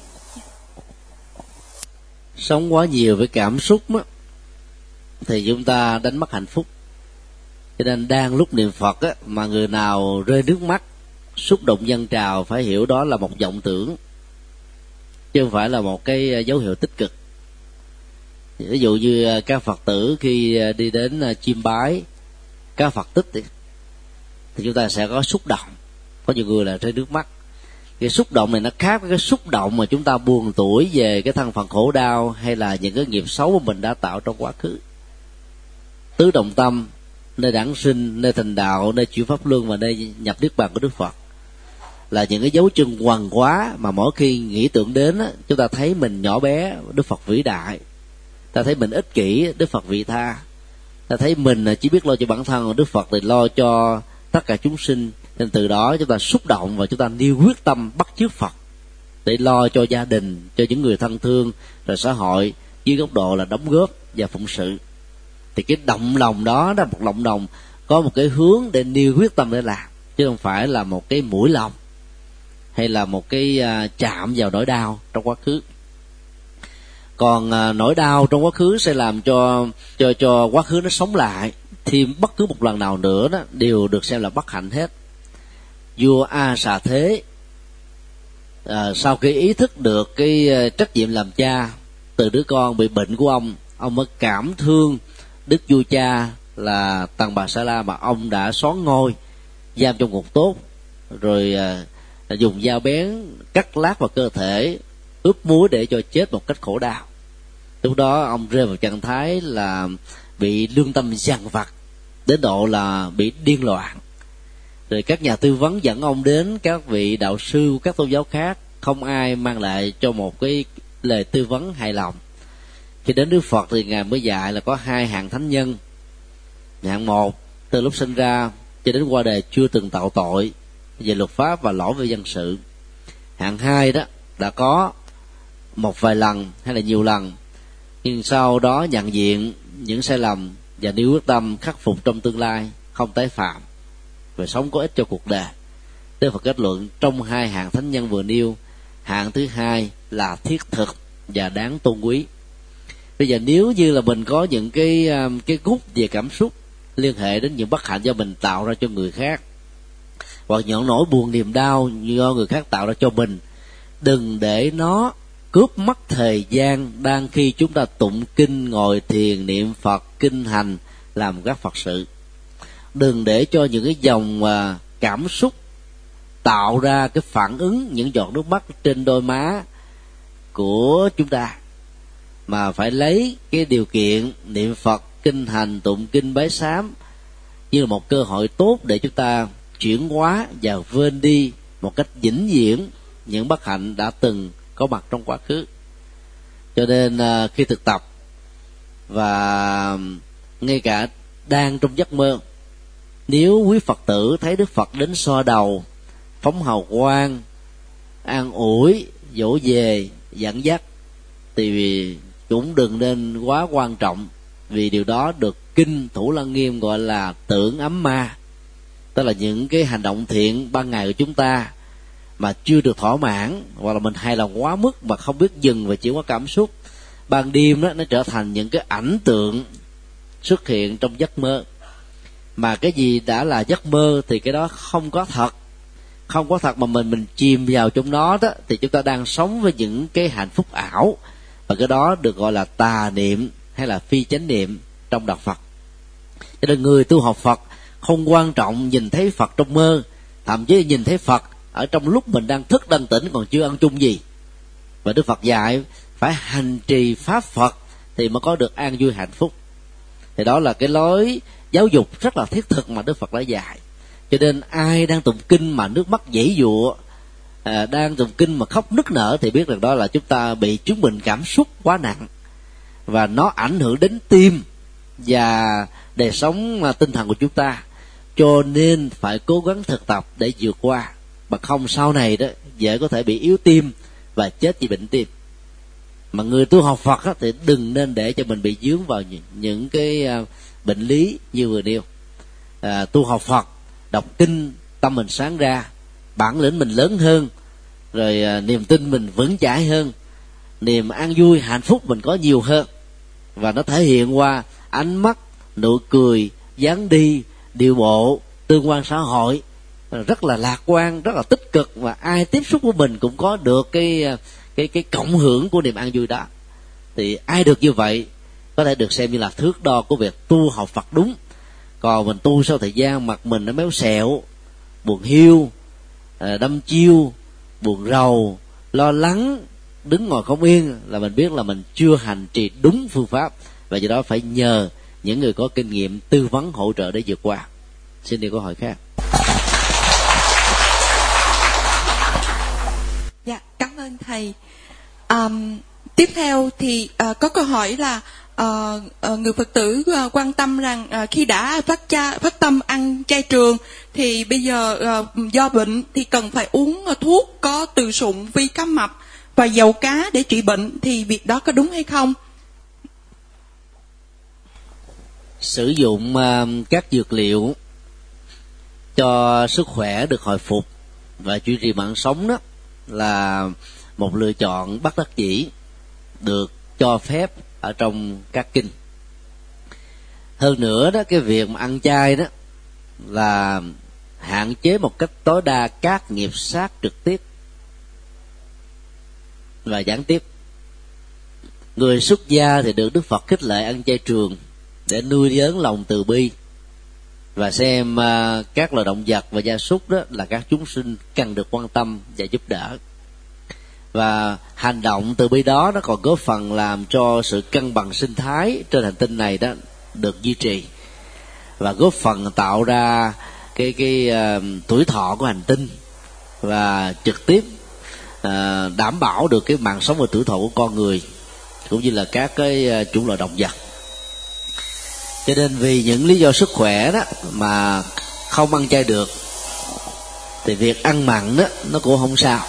Sống quá nhiều với cảm xúc á, thì chúng ta đánh mất hạnh phúc. Cho nên đang lúc niệm Phật á, mà người nào rơi nước mắt, xúc động dâng trào, phải hiểu đó là một vọng tưởng chứ không phải là một cái dấu hiệu tích cực. Ví dụ như các Phật tử khi đi đến chiêm bái các Phật tích thì, thì chúng ta sẽ có xúc động, có nhiều người là rơi nước mắt. Cái xúc động này nó khác với cái xúc động mà chúng ta buồn tủi về cái thân phận khổ đau hay là những cái nghiệp xấu mà mình đã tạo trong quá khứ. Tứ động tâm, nơi đản sinh, nơi thành đạo, nơi chuyển pháp luân và nơi nhập niết bàn của Đức Phật là những cái dấu chân quằn quá mà mỗi khi nghĩ tưởng đến á, chúng ta thấy mình nhỏ bé, Đức Phật vĩ đại. Ta thấy mình ích kỷ, Đức Phật vị tha. Ta thấy mình chỉ biết lo cho bản thân, Đức Phật thì lo cho tất cả chúng sinh. Nên từ đó chúng ta xúc động và chúng ta nêu quyết tâm bắt chước Phật để lo cho gia đình, cho những người thân thương, rồi xã hội dưới góc độ là đóng góp và phụng sự. Thì cái động lòng đó là một động lòng có một cái hướng để nêu quyết tâm để làm, chứ không phải là một cái mũi lòng hay là một cái uh, chạm vào nỗi đau trong quá khứ. Còn uh, nỗi đau trong quá khứ sẽ làm cho cho cho quá khứ nó sống lại thêm bất cứ một lần nào nữa đó đều được xem là bất hạnh hết. Vua A Xà Thế uh, sau khi ý thức được cái uh, trách nhiệm làm cha từ đứa con bị bệnh của ông, ông mới cảm thương đức vua cha là Tần Bà Sa La mà ông đã xón ngôi, giam trong ngục tốt, rồi uh, dùng dao bén cắt lát vào cơ thể, ướp muối để cho chết một cách khổ đau. Lúc đó ông rơi vào trạng thái là bị lương tâm dằn vặt đến độ là bị điên loạn. Rồi các nhà tư vấn dẫn ông đến các vị đạo sư của các tôn giáo khác, không ai mang lại cho một cái lời tư vấn hài lòng. Khi đến Đức Phật thì ngài mới dạy là có hai hạng thánh nhân Hạng một, từ lúc sinh ra cho đến qua đời chưa từng tạo tội về luật pháp và lỗi về dân sự. Hạng hai đó đã có một vài lần hay là nhiều lần, nhưng sau đó nhận diện những sai lầm và nếu quyết tâm khắc phục trong tương lai, không tái phạm và sống có ích cho cuộc đời. Đức Phật kết luận trong hai hạng thánh nhân vừa nêu, hạng thứ hai là thiết thực và đáng tôn quý. Bây giờ nếu như là mình có những cái cái gút về cảm xúc liên hệ đến những bất hạnh do mình tạo ra cho người khác, hoặc những nỗi buồn niềm đau do người khác tạo ra cho mình, đừng để nó cướp mất thời gian đang khi chúng ta tụng kinh, ngồi thiền, niệm Phật, kinh hành, làm các Phật sự. Đừng để cho những cái dòng cảm xúc tạo ra cái phản ứng, những giọt nước mắt trên đôi má của chúng ta, mà phải lấy cái điều kiện niệm Phật, kinh hành, tụng kinh, bái sám như là một cơ hội tốt để chúng ta chuyển hóa và vơi đi một cách vĩnh viễn những bất hạnh đã từng có mặt trong quá khứ. Cho nên khi thực tập và ngay cả đang trong giấc mơ, nếu quý Phật tử thấy Đức Phật đến xoa đầu, phóng hào quang, an ủi, dỗ về, dẫn dắt, thì cũng đừng nên quá quan trọng, vì điều đó được kinh Thủ Lăng Nghiêm gọi là tưởng ấm ma, tức là những cái hành động thiện ban ngày của chúng ta mà chưa được thỏa mãn, hoặc là mình hài lòng quá mức mà không biết dừng và chuyển hóa cảm xúc, ban đêm đó nó trở thành những cái ảnh tượng xuất hiện trong giấc mơ. Mà cái gì đã là giấc mơ thì cái đó không có thật, không có thật mà mình mình chìm vào trong đó đó, thì chúng ta đang sống với những cái hạnh phúc ảo, và cái đó được gọi là tà niệm hay là phi chánh niệm trong đạo Phật. Cho nên người tu học Phật không quan trọng nhìn thấy Phật trong mơ, thậm chí nhìn thấy Phật ở trong lúc mình đang thức đang tỉnh còn chưa ăn chung gì. Và Đức Phật dạy phải hành trì pháp Phật thì mới có được an vui hạnh phúc. Thì đó là cái lối giáo dục rất là thiết thực mà Đức Phật đã dạy. Cho nên ai đang tụng kinh mà nước mắt giãy giụa, à, đang tụng kinh mà khóc nức nở, thì biết rằng đó là chúng ta bị chứng bệnh cảm xúc quá nặng, và nó ảnh hưởng đến tim và đời sống tinh thần của chúng ta. Cho nên phải cố gắng thực tập để vượt qua, mà không sau này đó dễ có thể bị yếu tim và chết vì bệnh tim. Mà người tu học Phật á, thì đừng nên để cho mình bị dướng vào những, những cái uh, bệnh lý như vừa nêu. À, tu học Phật, đọc kinh, tâm mình sáng ra, bản lĩnh mình lớn hơn, rồi uh, niềm tin mình vững chãi hơn, niềm an vui hạnh phúc mình có nhiều hơn, và nó thể hiện qua ánh mắt, nụ cười, dáng đi, điệu bộ, tương quan xã hội rất là lạc quan, rất là tích cực, và ai tiếp xúc với mình cũng có được cái cái cái cộng hưởng của niềm an vui đó. Thì ai được như vậy có thể được xem như là thước đo của việc tu học Phật đúng. Còn mình tu sau thời gian mặt mình nó méo xẹo, buồn hiu, đâm chiêu, buồn rầu, lo lắng, đứng ngồi không yên, là mình biết là mình chưa hành trì đúng phương pháp, và do đó phải nhờ những người có kinh nghiệm tư vấn hỗ trợ để vượt qua. Xin đi câu hỏi khác. Dạ, cảm ơn thầy. Um, tiếp theo thì uh, có câu hỏi là uh, uh, người Phật tử uh, quan tâm rằng uh, khi đã phát, cha, phát tâm ăn chay trường thì bây giờ uh, do bệnh thì cần phải uống uh, thuốc có từ sụng vi cá mập và dầu cá để trị bệnh, thì việc đó có đúng hay không? Sử dụng uh, các dược liệu cho sức khỏe được hồi phục và duy trì mạng sống đó là một lựa chọn bất đắc dĩ, được cho phép ở trong các kinh. Hơn nữa đó, cái việc mà ăn chay đó là hạn chế một cách tối đa các nghiệp sát trực tiếp và gián tiếp. Người xuất gia thì được Đức Phật khích lệ ăn chay trường để nuôi dưỡng lòng từ bi, và xem uh, các loài động vật và gia súc đó là các chúng sinh cần được quan tâm và giúp đỡ. Và hành động từ bi đó nó còn góp phần làm cho sự cân bằng sinh thái trên hành tinh này đó được duy trì, và góp phần tạo ra cái cái uh, tuổi thọ của hành tinh, và trực tiếp uh, đảm bảo được cái mạng sống và tuổi thọ của con người cũng như là các cái uh, chủng loại động vật. Cho nên vì những lý do sức khỏe đó mà không ăn chay được, thì việc ăn mặn đó nó cũng không sao.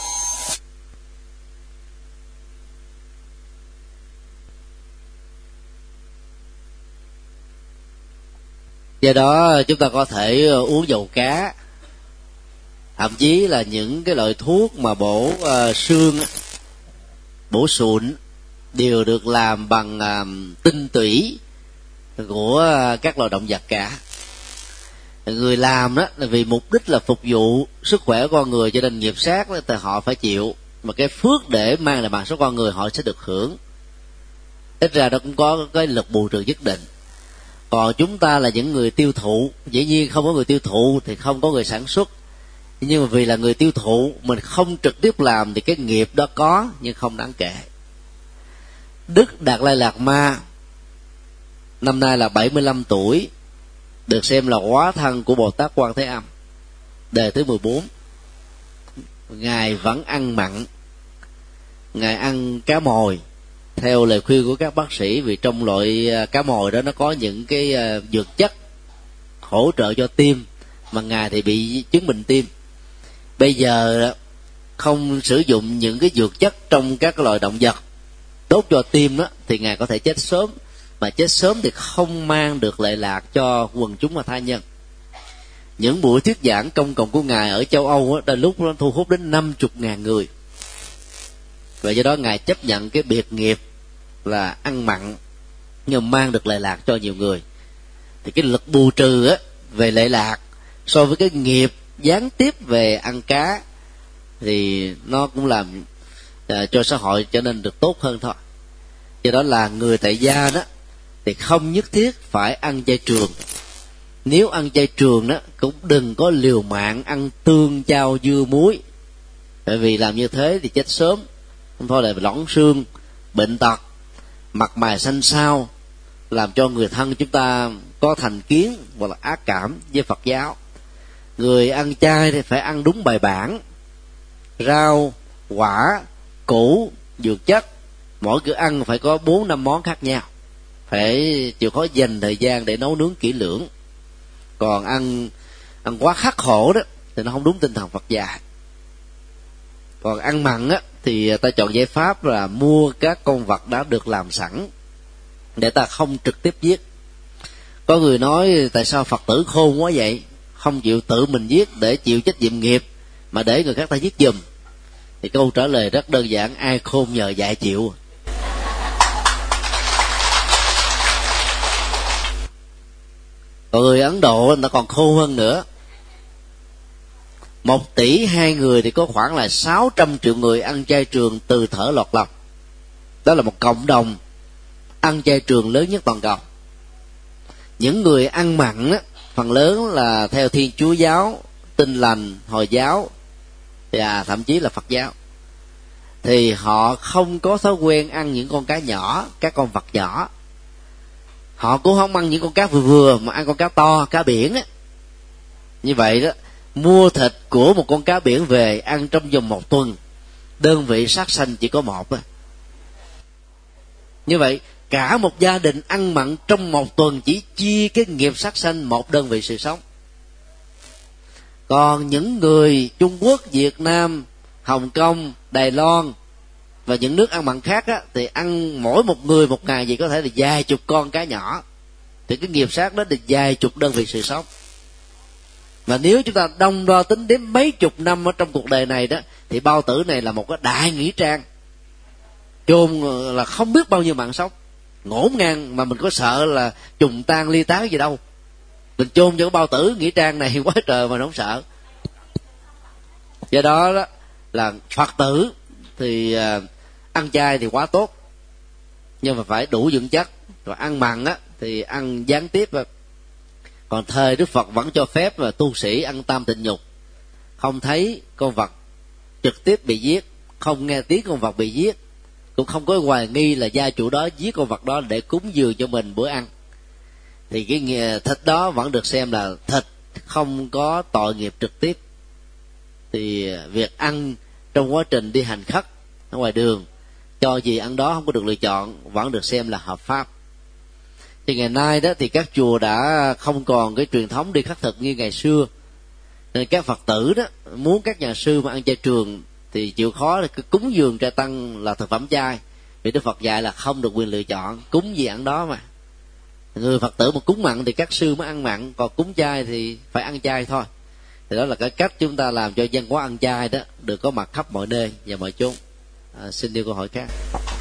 Do đó chúng ta có thể uống dầu cá, thậm chí là những cái loại thuốc mà bổ uh, xương, bổ sụn đều được làm bằng uh, tinh tủy của uh, các loài động vật cả. Người làm đó là vì mục đích là phục vụ sức khỏe của con người, cho nên nghiệp sát đó, thì họ phải chịu, mà cái phước để mang lại mạng số con người họ sẽ được hưởng. Ít ra nó cũng có cái lực bù trừ nhất định. Còn chúng ta là những người tiêu thụ, dĩ nhiên không có người tiêu thụ thì không có người sản xuất, nhưng mà vì là người tiêu thụ, mình không trực tiếp làm thì cái nghiệp đó có nhưng không đáng kể. Đức Đạt Lai Lạt Ma năm nay là bảy mươi lăm tuổi, được xem là hóa thân của Bồ Tát Quan Thế Âm, đời thứ mười bốn. Ngài vẫn ăn mặn, Ngài ăn cá mòi theo lời khuyên của các bác sĩ, vì trong loại cá mòi đó nó có những cái dược chất hỗ trợ cho tim, mà Ngài thì bị chứng bệnh tim. Bây giờ không sử dụng những cái dược chất trong các loài động vật tốt cho tim đó, thì Ngài có thể chết sớm, mà chết sớm thì không mang được lệ lạc cho quần chúng và tha nhân. Những buổi thuyết giảng công cộng của Ngài ở châu Âu đó, đôi lúc nó thu hút đến năm mươi ngàn người. Và do đó Ngài chấp nhận cái biệt nghiệp là ăn mặn nhưng mang được lệ lạc cho nhiều người. Thì cái lực bù trừ á, về lệ lạc so với cái nghiệp gián tiếp về ăn cá thì nó cũng làm uh, cho xã hội trở nên được tốt hơn thôi. Do đó là người tại gia đó thì không nhất thiết phải ăn chay trường. Nếu ăn chay trường đó cũng đừng có liều mạng ăn tương chao dưa muối, bởi vì làm như thế thì chết sớm, không thôi là lõng xương, bệnh tật, mặt mày xanh xao, làm cho người thân chúng ta có thành kiến hoặc là ác cảm với Phật giáo. Người ăn chay thì phải ăn đúng bài bản, rau, quả, củ, dược chất, mỗi bữa ăn phải có bốn năm món khác nhau, phải chịu khó dành thời gian để nấu nướng kỹ lưỡng. Còn ăn ăn quá khắc khổ đó thì nó không đúng tinh thần Phật dạy. Còn ăn mặn á thì ta chọn giải pháp là mua các con vật đã được làm sẵn để ta không trực tiếp giết. Có người nói tại sao Phật tử khôn quá vậy, không chịu tự mình giết để chịu trách nhiệm nghiệp mà để người khác ta giết giùm. Thì câu trả lời rất đơn giản, ai khôn nhờ dạy chịu. Còn người Ấn Độ người ta còn khôn hơn nữa. Một tỷ hai người thì có khoảng là sáu trăm triệu người ăn chay trường từ thở lọt lòng. Đó là một cộng đồng ăn chay trường lớn nhất toàn cầu. Những người ăn mặn á, phần lớn là theo Thiên Chúa giáo, Tin Lành, Hồi giáo và thậm chí là Phật giáo. Thì họ không có thói quen ăn những con cá nhỏ, các con vật nhỏ. Họ cũng không ăn những con cá vừa vừa mà ăn con cá to, cá biển á. Như vậy đó, mua thịt của một con cá biển về ăn trong vòng một tuần, đơn vị sát sanh chỉ có một á. Như vậy cả một gia đình ăn mặn trong một tuần chỉ chia cái nghiệp sát sanh một đơn vị sự sống. Còn những người Trung Quốc, Việt Nam, Hồng Kông, Đài Loan và những nước ăn mặn khác á, thì ăn mỗi một người một ngày chỉ có thể là vài chục con cá nhỏ, thì cái nghiệp sát đó là vài chục đơn vị sự sống. Mà nếu chúng ta đong đo tính đến mấy chục năm ở trong cuộc đời này đó, thì bao tử này là một cái đại nghĩa trang, chôn là không biết bao nhiêu mạng sống ngổn ngang, mà mình có sợ là trùng tan ly tán gì đâu. Mình chôn cho cái bao tử nghĩa trang này quá trời mà không sợ. Do đó, đó là Phật tử thì uh, ăn chay thì quá tốt, nhưng mà phải đủ dưỡng chất. Rồi ăn mặn á thì ăn gián tiếp. Còn thời Đức Phật vẫn cho phép là tu sĩ ăn tam tịnh nhục, không thấy con vật trực tiếp bị giết, không nghe tiếng con vật bị giết, cũng không có hoài nghi là gia chủ đó giết con vật đó để cúng dường cho mình bữa ăn, thì cái thịt đó vẫn được xem là thịt, không có tội nghiệp trực tiếp. Thì việc ăn trong quá trình đi hành khất ở ngoài đường, cho gì ăn đó, không có được lựa chọn, vẫn được xem là hợp pháp. Thì ngày nay đó thì các chùa đã không còn cái truyền thống đi khất thực như ngày xưa, nên các Phật tử đó muốn các nhà sư mà ăn chay trường thì chịu khó là cứ cúng dường cho tăng là thực phẩm chay, vì Đức Phật dạy là không được quyền lựa chọn, cúng gì ăn đó mà. Người Phật tử mà cúng mặn thì các sư mới ăn mặn, còn cúng chay thì phải ăn chay thôi. Thì đó là cái cách chúng ta làm cho văn hóa ăn chay đó được có mặt khắp mọi nơi và mọi chốn. À, xin đưa câu hỏi khác.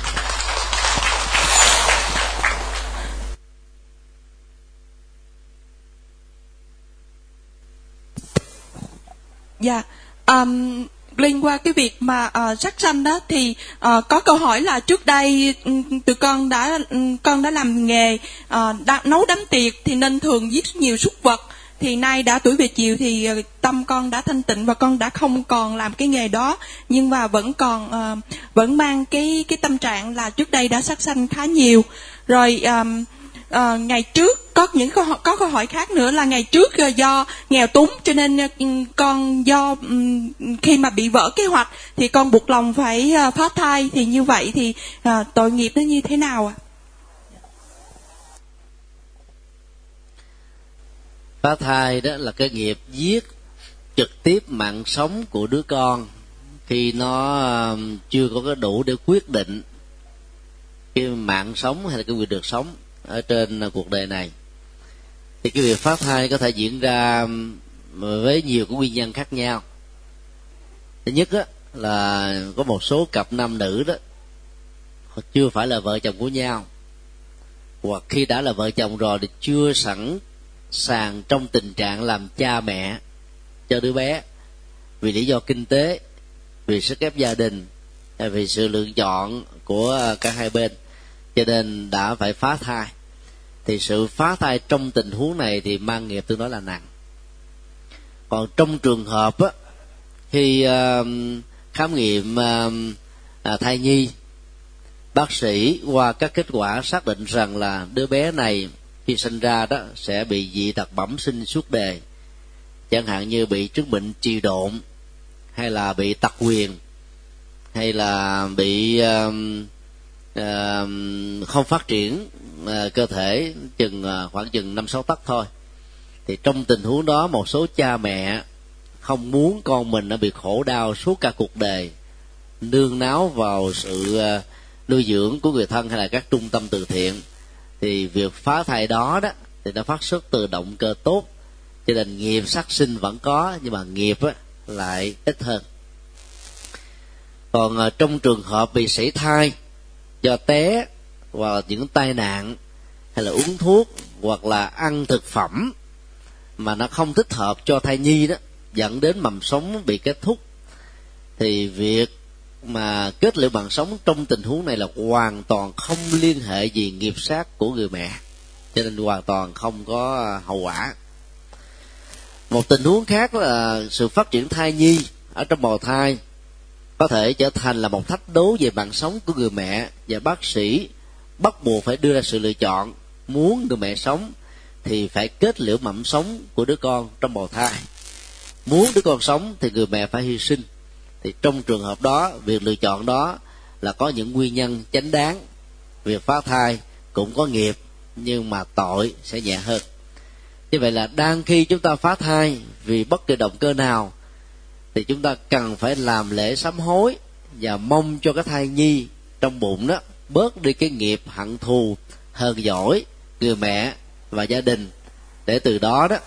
Dạ, um, liên quan cái việc mà uh, sát sanh đó thì uh, có câu hỏi là trước đây um, tụi con đã um, con đã làm nghề uh, đã, nấu đám tiệc thì nên thường giết nhiều súc vật, thì nay đã tuổi về chiều thì uh, tâm con đã thanh tịnh và con đã không còn làm cái nghề đó, nhưng mà vẫn còn uh, vẫn mang cái cái tâm trạng là trước đây đã sát sanh khá nhiều rồi. Um, À, ngày trước có những câu có câu hỏi khác nữa là ngày trước do nghèo túng cho nên con do khi mà bị vỡ kế hoạch thì con buộc lòng phải phá thai, thì như vậy thì à, tội nghiệp nó như thế nào ạ? Phá thai đó là cái nghiệp giết trực tiếp mạng sống của đứa con khi nó chưa có cái đủ để quyết định cái mạng sống hay là cái việc được sống ở trên cuộc đời này. Thì cái việc phá thai có thể diễn ra với nhiều cái nguyên nhân khác nhau. Thứ nhất á, là có một số cặp nam nữ đó họ chưa phải là vợ chồng của nhau, hoặc khi đã là vợ chồng rồi thì chưa sẵn sàng trong tình trạng làm cha mẹ cho đứa bé, vì lý do kinh tế, vì sức ép gia đình, vì sự lựa chọn của cả hai bên, cho nên đã phải phá thai. Thì sự phá thai trong tình huống này thì mang nghiệp tương đối là nặng. Còn trong trường hợp á, khi uh, khám nghiệm uh, uh, thai nhi, bác sĩ qua các kết quả xác định rằng là đứa bé này khi sinh ra đó sẽ bị dị tật bẩm sinh suốt đời, chẳng hạn như bị chứng bệnh trì độn, hay là bị tật nguyền, hay là bị uh, uh, không phát triển uh, cơ thể chừng uh, khoảng chừng năm sáu tấc thôi. Thì trong tình huống đó, một số cha mẹ không muốn con mình nó bị khổ đau suốt cả cuộc đời, nương náu vào sự uh, nuôi dưỡng của người thân hay là các trung tâm từ thiện, thì việc phá thai đó đó thì nó phát xuất từ động cơ tốt, cho nên nghiệp sát sinh vẫn có, nhưng mà nghiệp á, lại ít hơn. Còn uh, trong trường hợp bị sảy thai do té hoặc những tai nạn, hay là uống thuốc, hoặc là ăn thực phẩm mà nó không thích hợp cho thai nhi đó, dẫn đến mầm sống bị kết thúc, thì việc mà kết liễu mạng sống trong tình huống này là hoàn toàn không liên hệ gì nghiệp sát của người mẹ, cho nên hoàn toàn không có hậu quả. Một tình huống khác là sự phát triển thai nhi ở trong bào thai có thể trở thành là một thách đố về mạng sống của người mẹ, và bác sĩ bắt buộc phải đưa ra sự lựa chọn. Muốn người mẹ sống thì phải kết liễu mầm sống của đứa con trong bào thai, muốn đứa con sống thì người mẹ phải hy sinh. Thì trong trường hợp đó, việc lựa chọn đó là có những nguyên nhân chánh đáng. Việc phá thai cũng có nghiệp, nhưng mà tội sẽ nhẹ hơn. Như vậy là đang khi chúng ta phá thai vì bất kỳ động cơ nào, thì chúng ta cần phải làm lễ sám hối và mong cho cái thai nhi trong bụng đó bớt đi cái nghiệp hận thù, hờn dỗi người mẹ và gia đình, để từ đó đó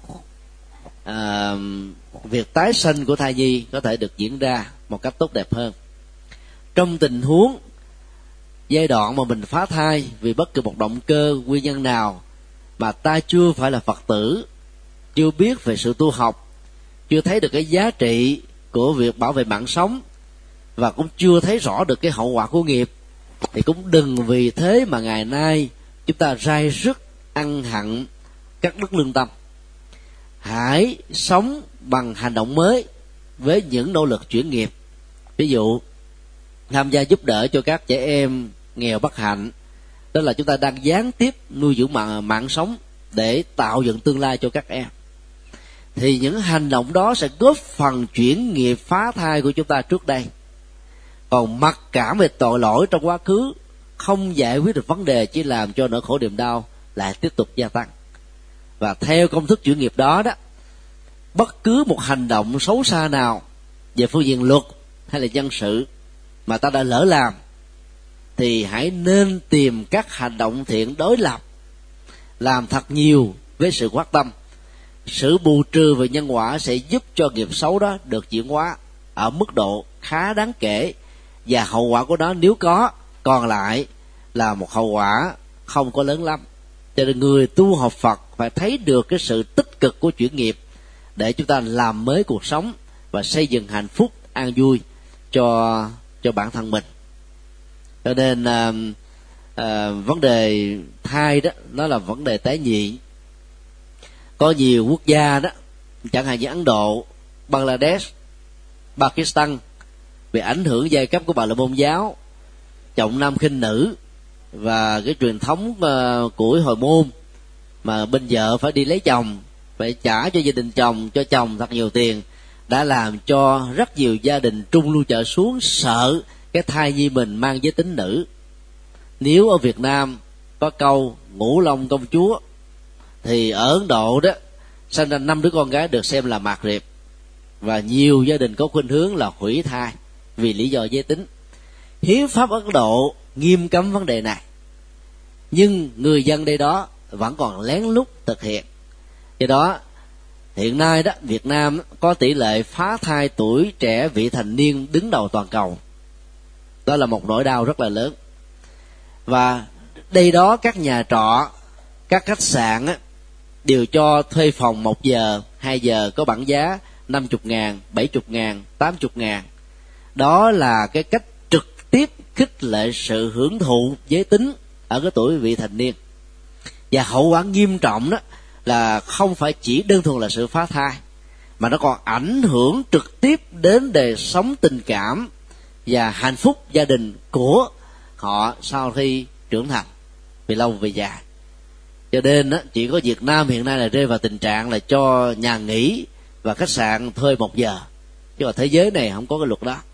à, việc tái sinh của thai nhi có thể được diễn ra một cách tốt đẹp hơn. Trong tình huống giai đoạn mà mình phá thai vì bất kỳ một động cơ nguyên nhân nào, mà ta chưa phải là Phật tử, chưa biết về sự tu học, chưa thấy được cái giá trị của việc bảo vệ mạng sống, và cũng chưa thấy rõ được cái hậu quả của nghiệp, thì cũng đừng vì thế mà ngày nay chúng ta rai rứt ăn hận cắt đứt lương tâm. Hãy sống bằng hành động mới với những nỗ lực chuyển nghiệp. Ví dụ tham gia giúp đỡ cho các trẻ em nghèo bất hạnh, đó là chúng ta đang gián tiếp nuôi dưỡng mạng, mạng sống để tạo dựng tương lai cho các em. Thì những hành động đó sẽ góp phần chuyển nghiệp phá thai của chúng ta trước đây. Còn mặc cảm về tội lỗi trong quá khứ không giải quyết được vấn đề, chỉ làm cho nỗi khổ niềm đau lại tiếp tục gia tăng. Và theo công thức chuyển nghiệp đó đó, bất cứ một hành động xấu xa nào về phương diện luật hay là dân sự mà ta đã lỡ làm, thì hãy nên tìm các hành động thiện đối lập, làm thật nhiều với sự quyết tâm. Sự bù trừ về nhân quả sẽ giúp cho nghiệp xấu đó được chuyển hóa ở mức độ khá đáng kể, và hậu quả của nó nếu có còn lại là một hậu quả không có lớn lắm. Cho nên người tu học Phật phải thấy được cái sự tích cực của chuyển nghiệp để chúng ta làm mới cuộc sống và xây dựng hạnh phúc an vui cho cho bản thân mình. Cho nên à, à, vấn đề thai đó nó là vấn đề tế nhị. Có nhiều quốc gia đó, chẳng hạn như Ấn Độ, Bangladesh, Pakistan, bị ảnh hưởng giai cấp của Bà la Môn giáo, trọng nam khinh nữ và cái truyền thống uh, của hồi môn, mà bên vợ phải đi lấy chồng, phải trả cho gia đình chồng, cho chồng thật nhiều tiền, đã làm cho rất nhiều gia đình trung lưu trở xuống sợ cái thai nhi mình mang giới tính nữ. Nếu ở Việt Nam có câu ngũ long công chúa, thì ở Ấn Độ đó sinh ra năm đứa con gái được xem là mạt riệp, và nhiều gia đình có khuynh hướng là hủy thai vì lý do giới tính. Hiến pháp Ấn Độ nghiêm cấm vấn đề này, nhưng người dân đây đó vẫn còn lén lút thực hiện. Do đó hiện nay đó, Việt Nam có tỷ lệ phá thai tuổi trẻ vị thành niên đứng đầu toàn cầu. Đó là một nỗi đau rất là lớn. Và đây đó, các nhà trọ, các khách sạn á, đều cho thuê phòng một giờ, hai giờ có bảng giá năm mươi ngàn, bảy mươi ngàn, tám mươi ngàn. Đó là cái cách trực tiếp khích lệ sự hưởng thụ giới tính ở cái tuổi vị thành niên. Và hậu quả nghiêm trọng đó là không phải chỉ đơn thuần là sự phá thai, mà nó còn ảnh hưởng trực tiếp đến đời sống tình cảm và hạnh phúc gia đình của họ sau khi trưởng thành về lâu về dài. Cho nên đó, chỉ có Việt Nam hiện nay là rơi vào tình trạng là cho nhà nghỉ và khách sạn thuê một giờ, chứ mà thế giới này không có cái luật đó.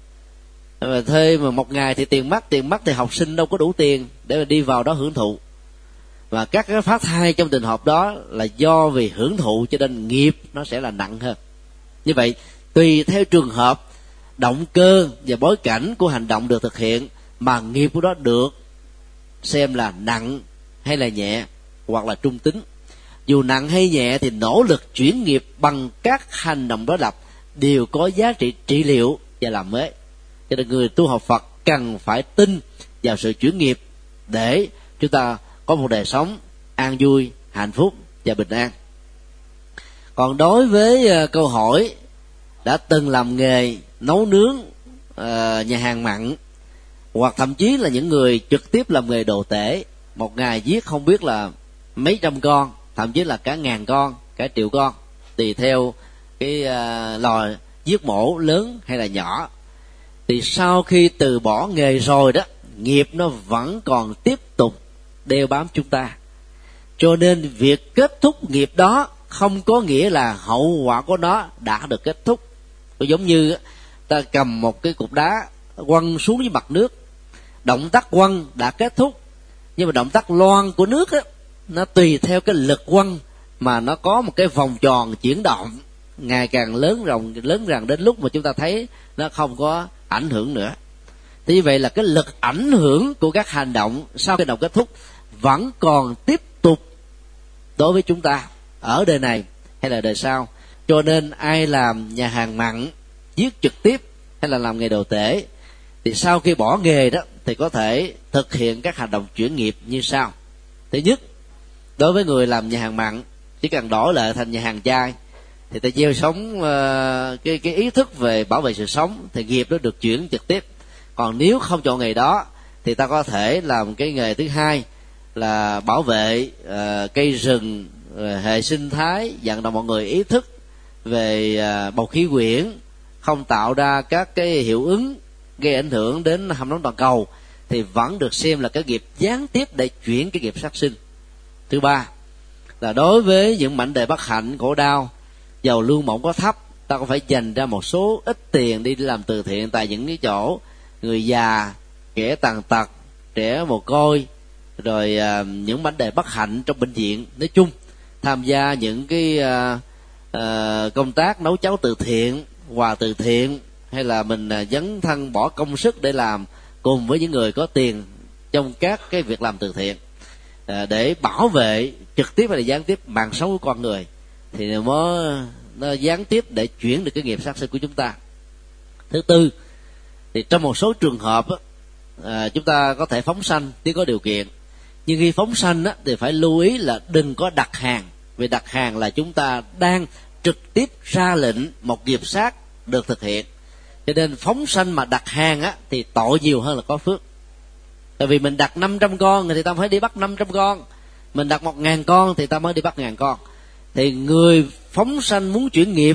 Mà thuê mà một ngày thì tiền mắc, tiền mắc thì học sinh đâu có đủ tiền để mà đi vào đó hưởng thụ. Và các cái phá thai trong trường hợp đó là do vì hưởng thụ, cho nên nghiệp nó sẽ là nặng hơn. Như vậy tùy theo trường hợp, động cơ và bối cảnh của hành động được thực hiện mà nghiệp của đó được xem là nặng hay là nhẹ, hoặc là trung tính. Dù nặng hay nhẹ thì nỗ lực chuyển nghiệp bằng các hành động đối lập đều có giá trị trị liệu và làm mới. Cho nên người tu học Phật cần phải tin vào sự chuyển nghiệp để chúng ta có một đời sống an vui, hạnh phúc và bình an. Còn đối với uh, câu hỏi đã từng làm nghề nấu nướng, uh, nhà hàng mặn, hoặc thậm chí là những người trực tiếp làm nghề đồ tể, một ngày giết không biết là mấy trăm con, thậm chí là cả ngàn con, cả triệu con, tùy theo cái uh, lò giết mổ lớn hay là nhỏ. Thì sau khi từ bỏ nghề rồi đó, nghiệp nó vẫn còn tiếp tục đeo bám chúng ta. Cho nên việc kết thúc nghiệp đó không có nghĩa là hậu quả của nó đã được kết thúc. Giống như ta cầm một cái cục đá quăng xuống với mặt nước, động tác quăng đã kết thúc, nhưng mà động tác loan của nước á, nó tùy theo cái lực quăng mà nó có một cái vòng tròn chuyển động ngày càng lớn rộng lớn dần, đến lúc mà chúng ta thấy nó không có ảnh hưởng nữa. Thì như vậy là cái lực ảnh hưởng của các hành động sau cái động kết thúc vẫn còn tiếp tục đối với chúng ta ở đời này hay là đời sau. Cho nên ai làm nhà hàng mặn, giết trực tiếp hay là làm nghề đồ tể, thì sau khi bỏ nghề đó thì có thể thực hiện các hành động chuyển nghiệp như sau. Thứ nhất, đối với người làm nhà hàng mặn, chỉ cần đổi lại thành nhà hàng chay thì ta gieo sống uh, cái cái ý thức về bảo vệ sự sống, thì nghiệp đó được chuyển trực tiếp. Còn nếu không chọn nghề đó thì ta có thể làm cái nghề thứ hai là bảo vệ uh, cây rừng, uh, hệ sinh thái, vận động mọi người ý thức về uh, bầu khí quyển, không tạo ra các cái hiệu ứng gây ảnh hưởng đến hầm nóng toàn cầu, thì vẫn được xem là cái nghiệp gián tiếp để chuyển cái nghiệp sát sinh. Thứ ba là đối với những mảnh đề bất hạnh khổ đau, giàu lương bổng có thấp, ta có phải dành ra một số ít tiền đi làm từ thiện tại những cái chỗ người già, kẻ tàn tật, trẻ mồ côi, rồi à, những vấn đề bất hạnh trong bệnh viện nói chung, tham gia những cái à, à, công tác nấu cháo từ thiện, quà từ thiện, hay là mình à, dấn thân bỏ công sức để làm cùng với những người có tiền trong các cái việc làm từ thiện, à, để bảo vệ trực tiếp hay là gián tiếp mạng sống của con người, thì mới nó gián tiếp để chuyển được cái nghiệp sát sinh của chúng ta. Thứ tư, thì trong một số trường hợp à, chúng ta có thể phóng sanh nếu có điều kiện, nhưng khi phóng sanh á, thì phải lưu ý là đừng có đặt hàng, vì đặt hàng là chúng ta đang trực tiếp ra lệnh một nghiệp sát được thực hiện. Cho nên phóng sanh mà đặt hàng á, thì tội nhiều hơn là có phước. Tại vì mình đặt năm trăm con thì ta phải đi bắt năm trăm con, mình đặt một ngàn con thì ta mới đi bắt ngàn con. Thì người phóng sanh muốn chuyển nghiệp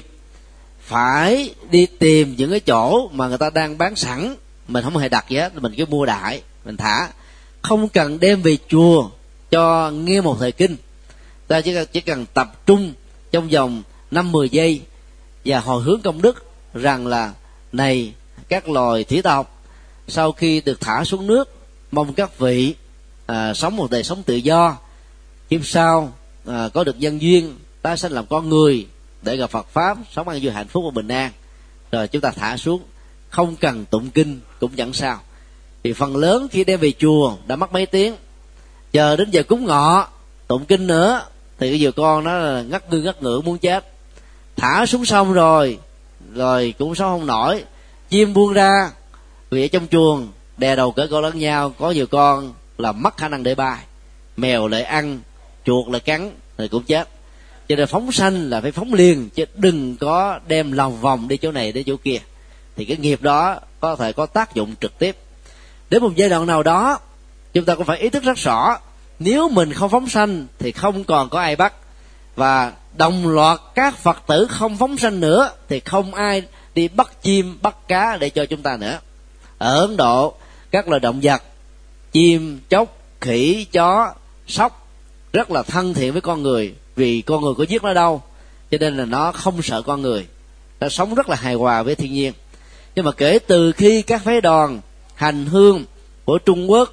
phải đi tìm những cái chỗ mà người ta đang bán sẵn, mình không hề đặt gì hết, mình cứ mua đại mình thả, không cần đem về chùa cho nghe một thời kinh. Ta chỉ cần, chỉ cần tập trung trong vòng năm mười giây và hồi hướng công đức rằng là này các loài thủy tộc, sau khi được thả xuống nước, mong các vị à, sống một đời sống tự do, kiếp sau à, có được nhân duyên tái sanh làm con người để gặp Phật pháp, sống an vui hạnh phúc và bình an. Rồi chúng ta thả xuống, không cần tụng kinh cũng chẳng sao. Vì phần lớn khi đem về chùa đã mất mấy tiếng, chờ đến giờ cúng ngọ tụng kinh nữa thì cái vừa con nó ngất ngư ngất ngưỡng muốn chết. Thả xuống sông rồi rồi cũng sống không nổi, chim buông ra, vì ở trong chuồng đè đầu cỡ con lẫn nhau, có nhiều con là mất khả năng để bay, mèo lại ăn, chuột lại cắn rồi cũng chết. Cho nên phóng sanh là phải phóng liền, chứ đừng có đem lòng vòng đi chỗ này đến chỗ kia, thì cái nghiệp đó có thể có tác dụng trực tiếp. Đến một giai đoạn nào đó chúng ta cũng phải ý thức rất rõ, nếu mình không phóng sanh thì không còn có ai bắt, và đồng loạt các Phật tử không phóng sanh nữa thì không ai đi bắt chim bắt cá để cho chúng ta nữa. Ở Ấn Độ, các loài động vật, chim, chóc, khỉ, chó, sóc rất là thân thiện với con người, vì con người có giết nó đâu, cho nên là nó không sợ con người, nó sống rất là hài hòa với thiên nhiên. Nhưng mà kể từ khi các phái đoàn hành hương của Trung Quốc,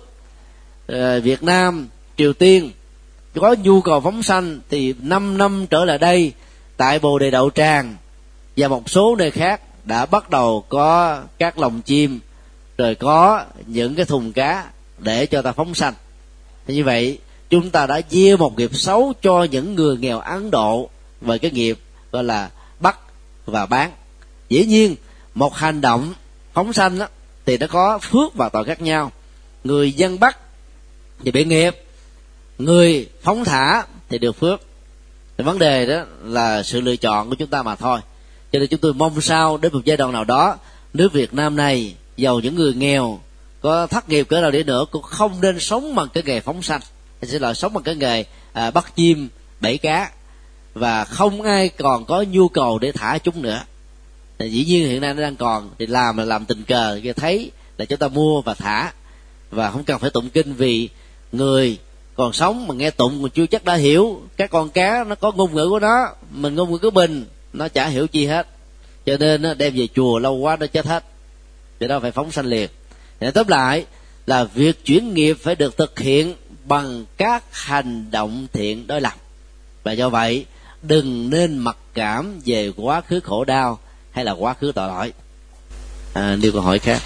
Việt Nam, Triều Tiên có nhu cầu phóng sanh, thì năm năm trở lại đây tại Bồ Đề Đậu Tràng và một số nơi khác đã bắt đầu có các lồng chim, rồi có những cái thùng cá để cho ta phóng sanh. Thì như vậy chúng ta đã gieo một nghiệp xấu cho những người nghèo Ấn Độ về cái nghiệp gọi là bắt và bán. Dĩ nhiên một hành động phóng sanh đó, thì nó có phước và tội khác nhau. Người dân bắt thì bị nghiệp, người phóng thả thì được phước. Thì vấn đề đó là sự lựa chọn của chúng ta mà thôi. Cho nên chúng tôi mong sao đến một giai đoạn nào đó, nước Việt Nam này dầu những người nghèo có thất nghiệp cỡ nào đi nữa cũng không nên sống bằng cái nghề phóng sanh, sẽ là sống bằng cái nghề à, bắt chim bẫy cá, và không ai còn có nhu cầu để thả chúng nữa. Thì dĩ nhiên hiện nay nó đang còn, thì làm là làm tình cờ, khi thấy là chúng ta mua và thả, và không cần phải tụng kinh, vì người còn sống mà nghe tụng còn chưa chắc đã hiểu. Các con cá nó có ngôn ngữ của nó, mình ngôn ngữ của mình nó chả hiểu chi hết, cho nên nó đem về chùa lâu quá nó chết hết, thì đó phải phóng sanh liền. Để tóm lại là việc chuyển nghiệp phải được thực hiện bằng các hành động thiện đối lập, và do vậy đừng nên mặc cảm về quá khứ khổ đau hay là quá khứ tội lỗi. À, điều câu hỏi khác.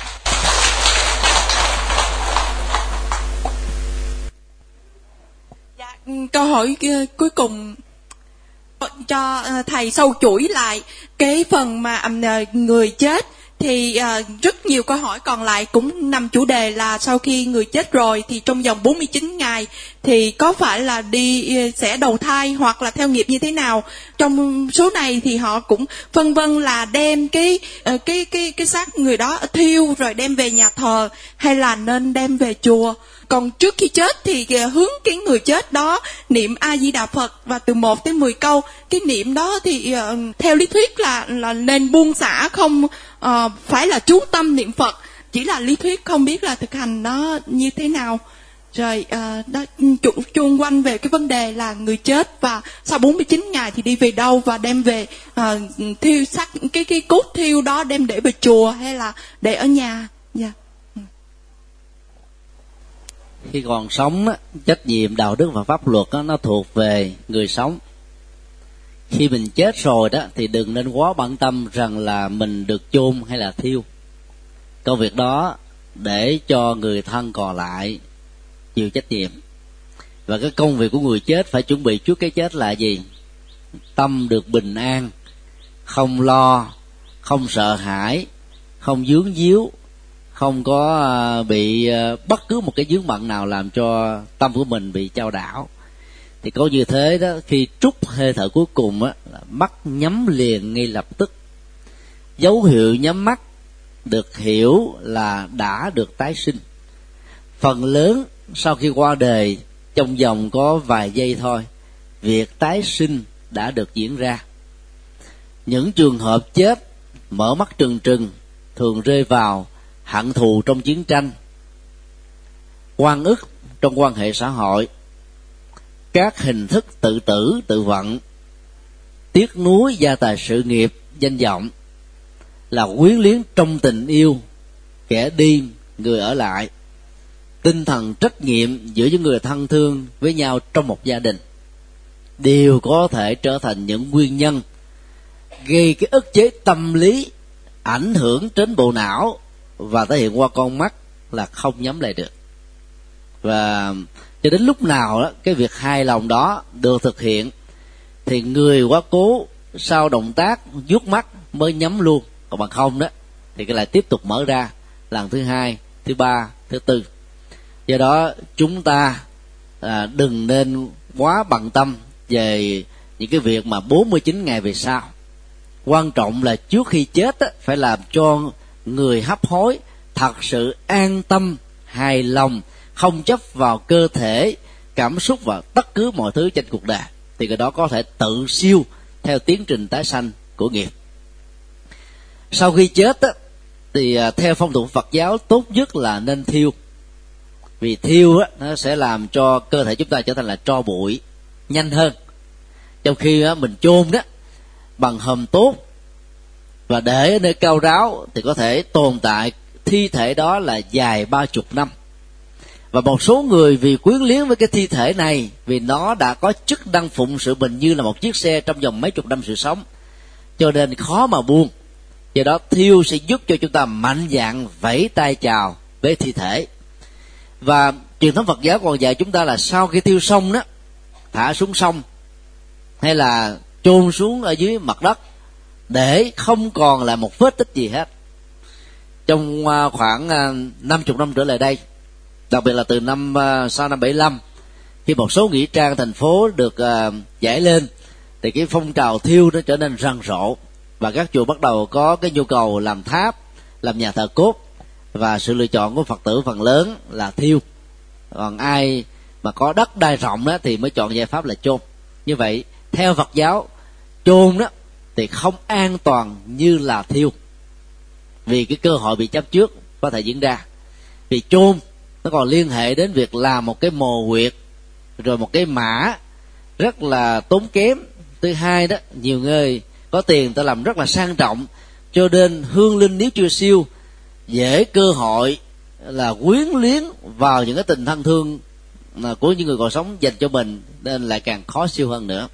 Dạ, câu hỏi cuối cùng cho thầy sâu chuỗi lại cái phần mà người chết, thì uh, rất nhiều câu hỏi còn lại cũng nằm chủ đề là sau khi người chết rồi thì trong vòng bốn mươi chín ngày thì có phải là đi sẽ đầu thai hoặc là theo nghiệp như thế nào. Trong số này thì họ cũng phân vân là đem cái uh, cái cái cái xác người đó thiêu rồi đem về nhà thờ, hay là nên đem về chùa. Còn trước khi chết thì hướng cái người chết đó niệm A Di Đà Phật, và từ một tới mười câu cái niệm đó thì uh, theo lý thuyết là là nên buông xả, không uh, phải là chú tâm niệm Phật, chỉ là lý thuyết, không biết là thực hành nó như thế nào. Rồi uh, đó chuông quanh về cái vấn đề là người chết và sau bốn mươi chín ngày thì đi về đâu, và đem về uh, thiêu xác cái cái cốt thiêu đó đem để về chùa hay là để ở nhà. Dạ. Yeah. khi còn sống á, trách nhiệm đạo đức và pháp luật á, nó thuộc về người sống. Khi mình chết rồi đó thì đừng nên quá bận tâm rằng là mình được chôn hay là thiêu. Công việc đó để cho người thân còn lại chịu trách nhiệm. Và cái công việc của người chết phải chuẩn bị trước cái chết là gì? Tâm được bình an, không lo, không sợ hãi, không vướng víu, không có bị bất cứ một cái vướng bận nào làm cho tâm của mình bị chao đảo. Thì có như thế đó, khi trút hơi thở cuối cùng á, mắt nhắm liền ngay lập tức. Dấu hiệu nhắm mắt được hiểu là đã được tái sinh. Phần lớn sau khi qua đời trong vòng có vài giây thôi, việc tái sinh đã được diễn ra. Những trường hợp chết mở mắt trừng trừng thường rơi vào hận thù trong chiến tranh, oan ức trong quan hệ xã hội, các hình thức tự tử tự vận, tiếc nuối gia tài sự nghiệp, danh vọng, là quyến luyến trong tình yêu, kẻ đi người ở lại, tinh thần trách nhiệm giữa những người thân thương với nhau trong một gia đình, đều có thể trở thành những nguyên nhân gây cái ức chế tâm lý, ảnh hưởng đến bộ não và thể hiện qua con mắt là không nhắm lại được. Và cho đến lúc nào đó cái việc hài lòng đó được thực hiện thì người quá cố sau động tác vuốt mắt mới nhắm luôn, còn bằng không đó thì cái lại tiếp tục mở ra lần thứ hai, thứ ba, thứ tư. Do đó chúng ta à, đừng nên quá bận tâm về những cái việc mà bốn mươi chín ngày về sau. Quan trọng là trước khi chết á, phải làm cho người hấp hối thật sự an tâm, hài lòng, không chấp vào cơ thể, cảm xúc và tất cứ mọi thứ trên cuộc đời, thì cái đó có thể tự siêu theo tiến trình tái sanh của nghiệp. Sau khi chết á, thì theo phong tục Phật giáo tốt nhất là nên thiêu, vì thiêu á, nó sẽ làm cho cơ thể chúng ta trở thành là tro bụi nhanh hơn. Trong khi á, mình chôn đó bằng hòm tốt và để ở nơi cao ráo thì có thể tồn tại thi thể đó là dài ba chục năm. Và một số người vì quyến luyến với cái thi thể này, vì nó đã có chức năng phụng sự mình như là một chiếc xe trong vòng mấy chục năm sự sống, cho nên khó mà buông. Do đó thiêu sẽ giúp cho chúng ta mạnh dạn vẫy tay chào với thi thể. Và truyền thống Phật giáo còn dạy chúng ta là sau khi thiêu xong đó, thả xuống sông hay là chôn xuống ở dưới mặt đất để không còn là một vết tích gì hết. Trong khoảng năm mươi năm trở lại đây, đặc biệt là từ năm sau năm bảy lăm, khi một số nghĩa trang thành phố được uh, giải lên, thì cái phong trào thiêu nó trở nên rầm rộ, và các chùa bắt đầu có cái nhu cầu làm tháp, làm nhà thờ cốt, và sự lựa chọn của Phật tử phần lớn là thiêu. Còn ai mà có đất đai rộng đó thì mới chọn giải pháp là chôn. Như vậy theo Phật giáo, chôn đó thì không an toàn như là thiêu, vì cái cơ hội bị chấp trước có thể diễn ra. Vì chôn nó còn liên hệ đến việc làm một cái mồ huyệt, rồi một cái mã rất là tốn kém. Thứ hai đó, nhiều người có tiền ta làm rất là sang trọng, cho nên hương linh nếu chưa siêu, dễ cơ hội là quyến luyến vào những cái tình thân thương của những người còn sống dành cho mình, nên lại càng khó siêu hơn nữa.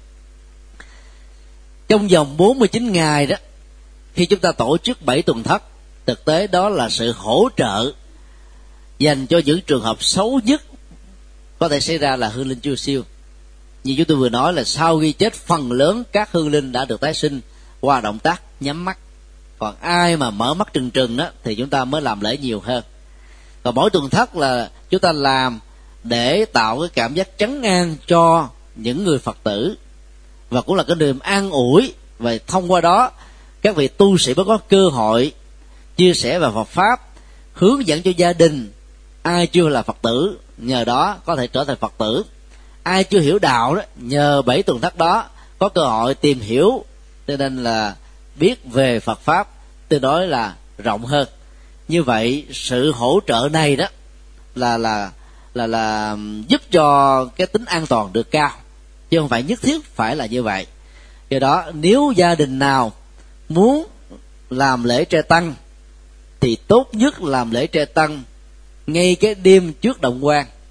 Trong vòng bốn mươi chín ngày đó, khi chúng ta tổ chức bảy tuần thất, thực tế đó là sự hỗ trợ dành cho những trường hợp xấu nhất có thể xảy ra là hương linh chưa siêu. Như chúng tôi vừa nói là sau khi chết, phần lớn các hương linh đã được tái sinh qua động tác nhắm mắt. Còn ai mà mở mắt trừng trừng đó thì chúng ta mới làm lễ nhiều hơn. Còn mỗi tuần thất là chúng ta làm để tạo cái cảm giác trấn an cho những người Phật tử, và cũng là cái niềm an ủi, và thông qua đó các vị tu sĩ mới có cơ hội chia sẻ về Phật pháp, hướng dẫn cho gia đình ai chưa là Phật tử, nhờ đó có thể trở thành Phật tử. Ai chưa hiểu đạo đó, nhờ bảy tuần thất đó có cơ hội tìm hiểu, cho nên là biết về Phật pháp tương đối là rộng hơn. Như vậy sự hỗ trợ này đó là là là là giúp cho cái tính an toàn được cao, chứ không phải nhất thiết phải là như vậy. Do đó nếu gia đình nào muốn làm lễ trai tăng thì tốt nhất làm lễ trai tăng ngay cái đêm trước động quan,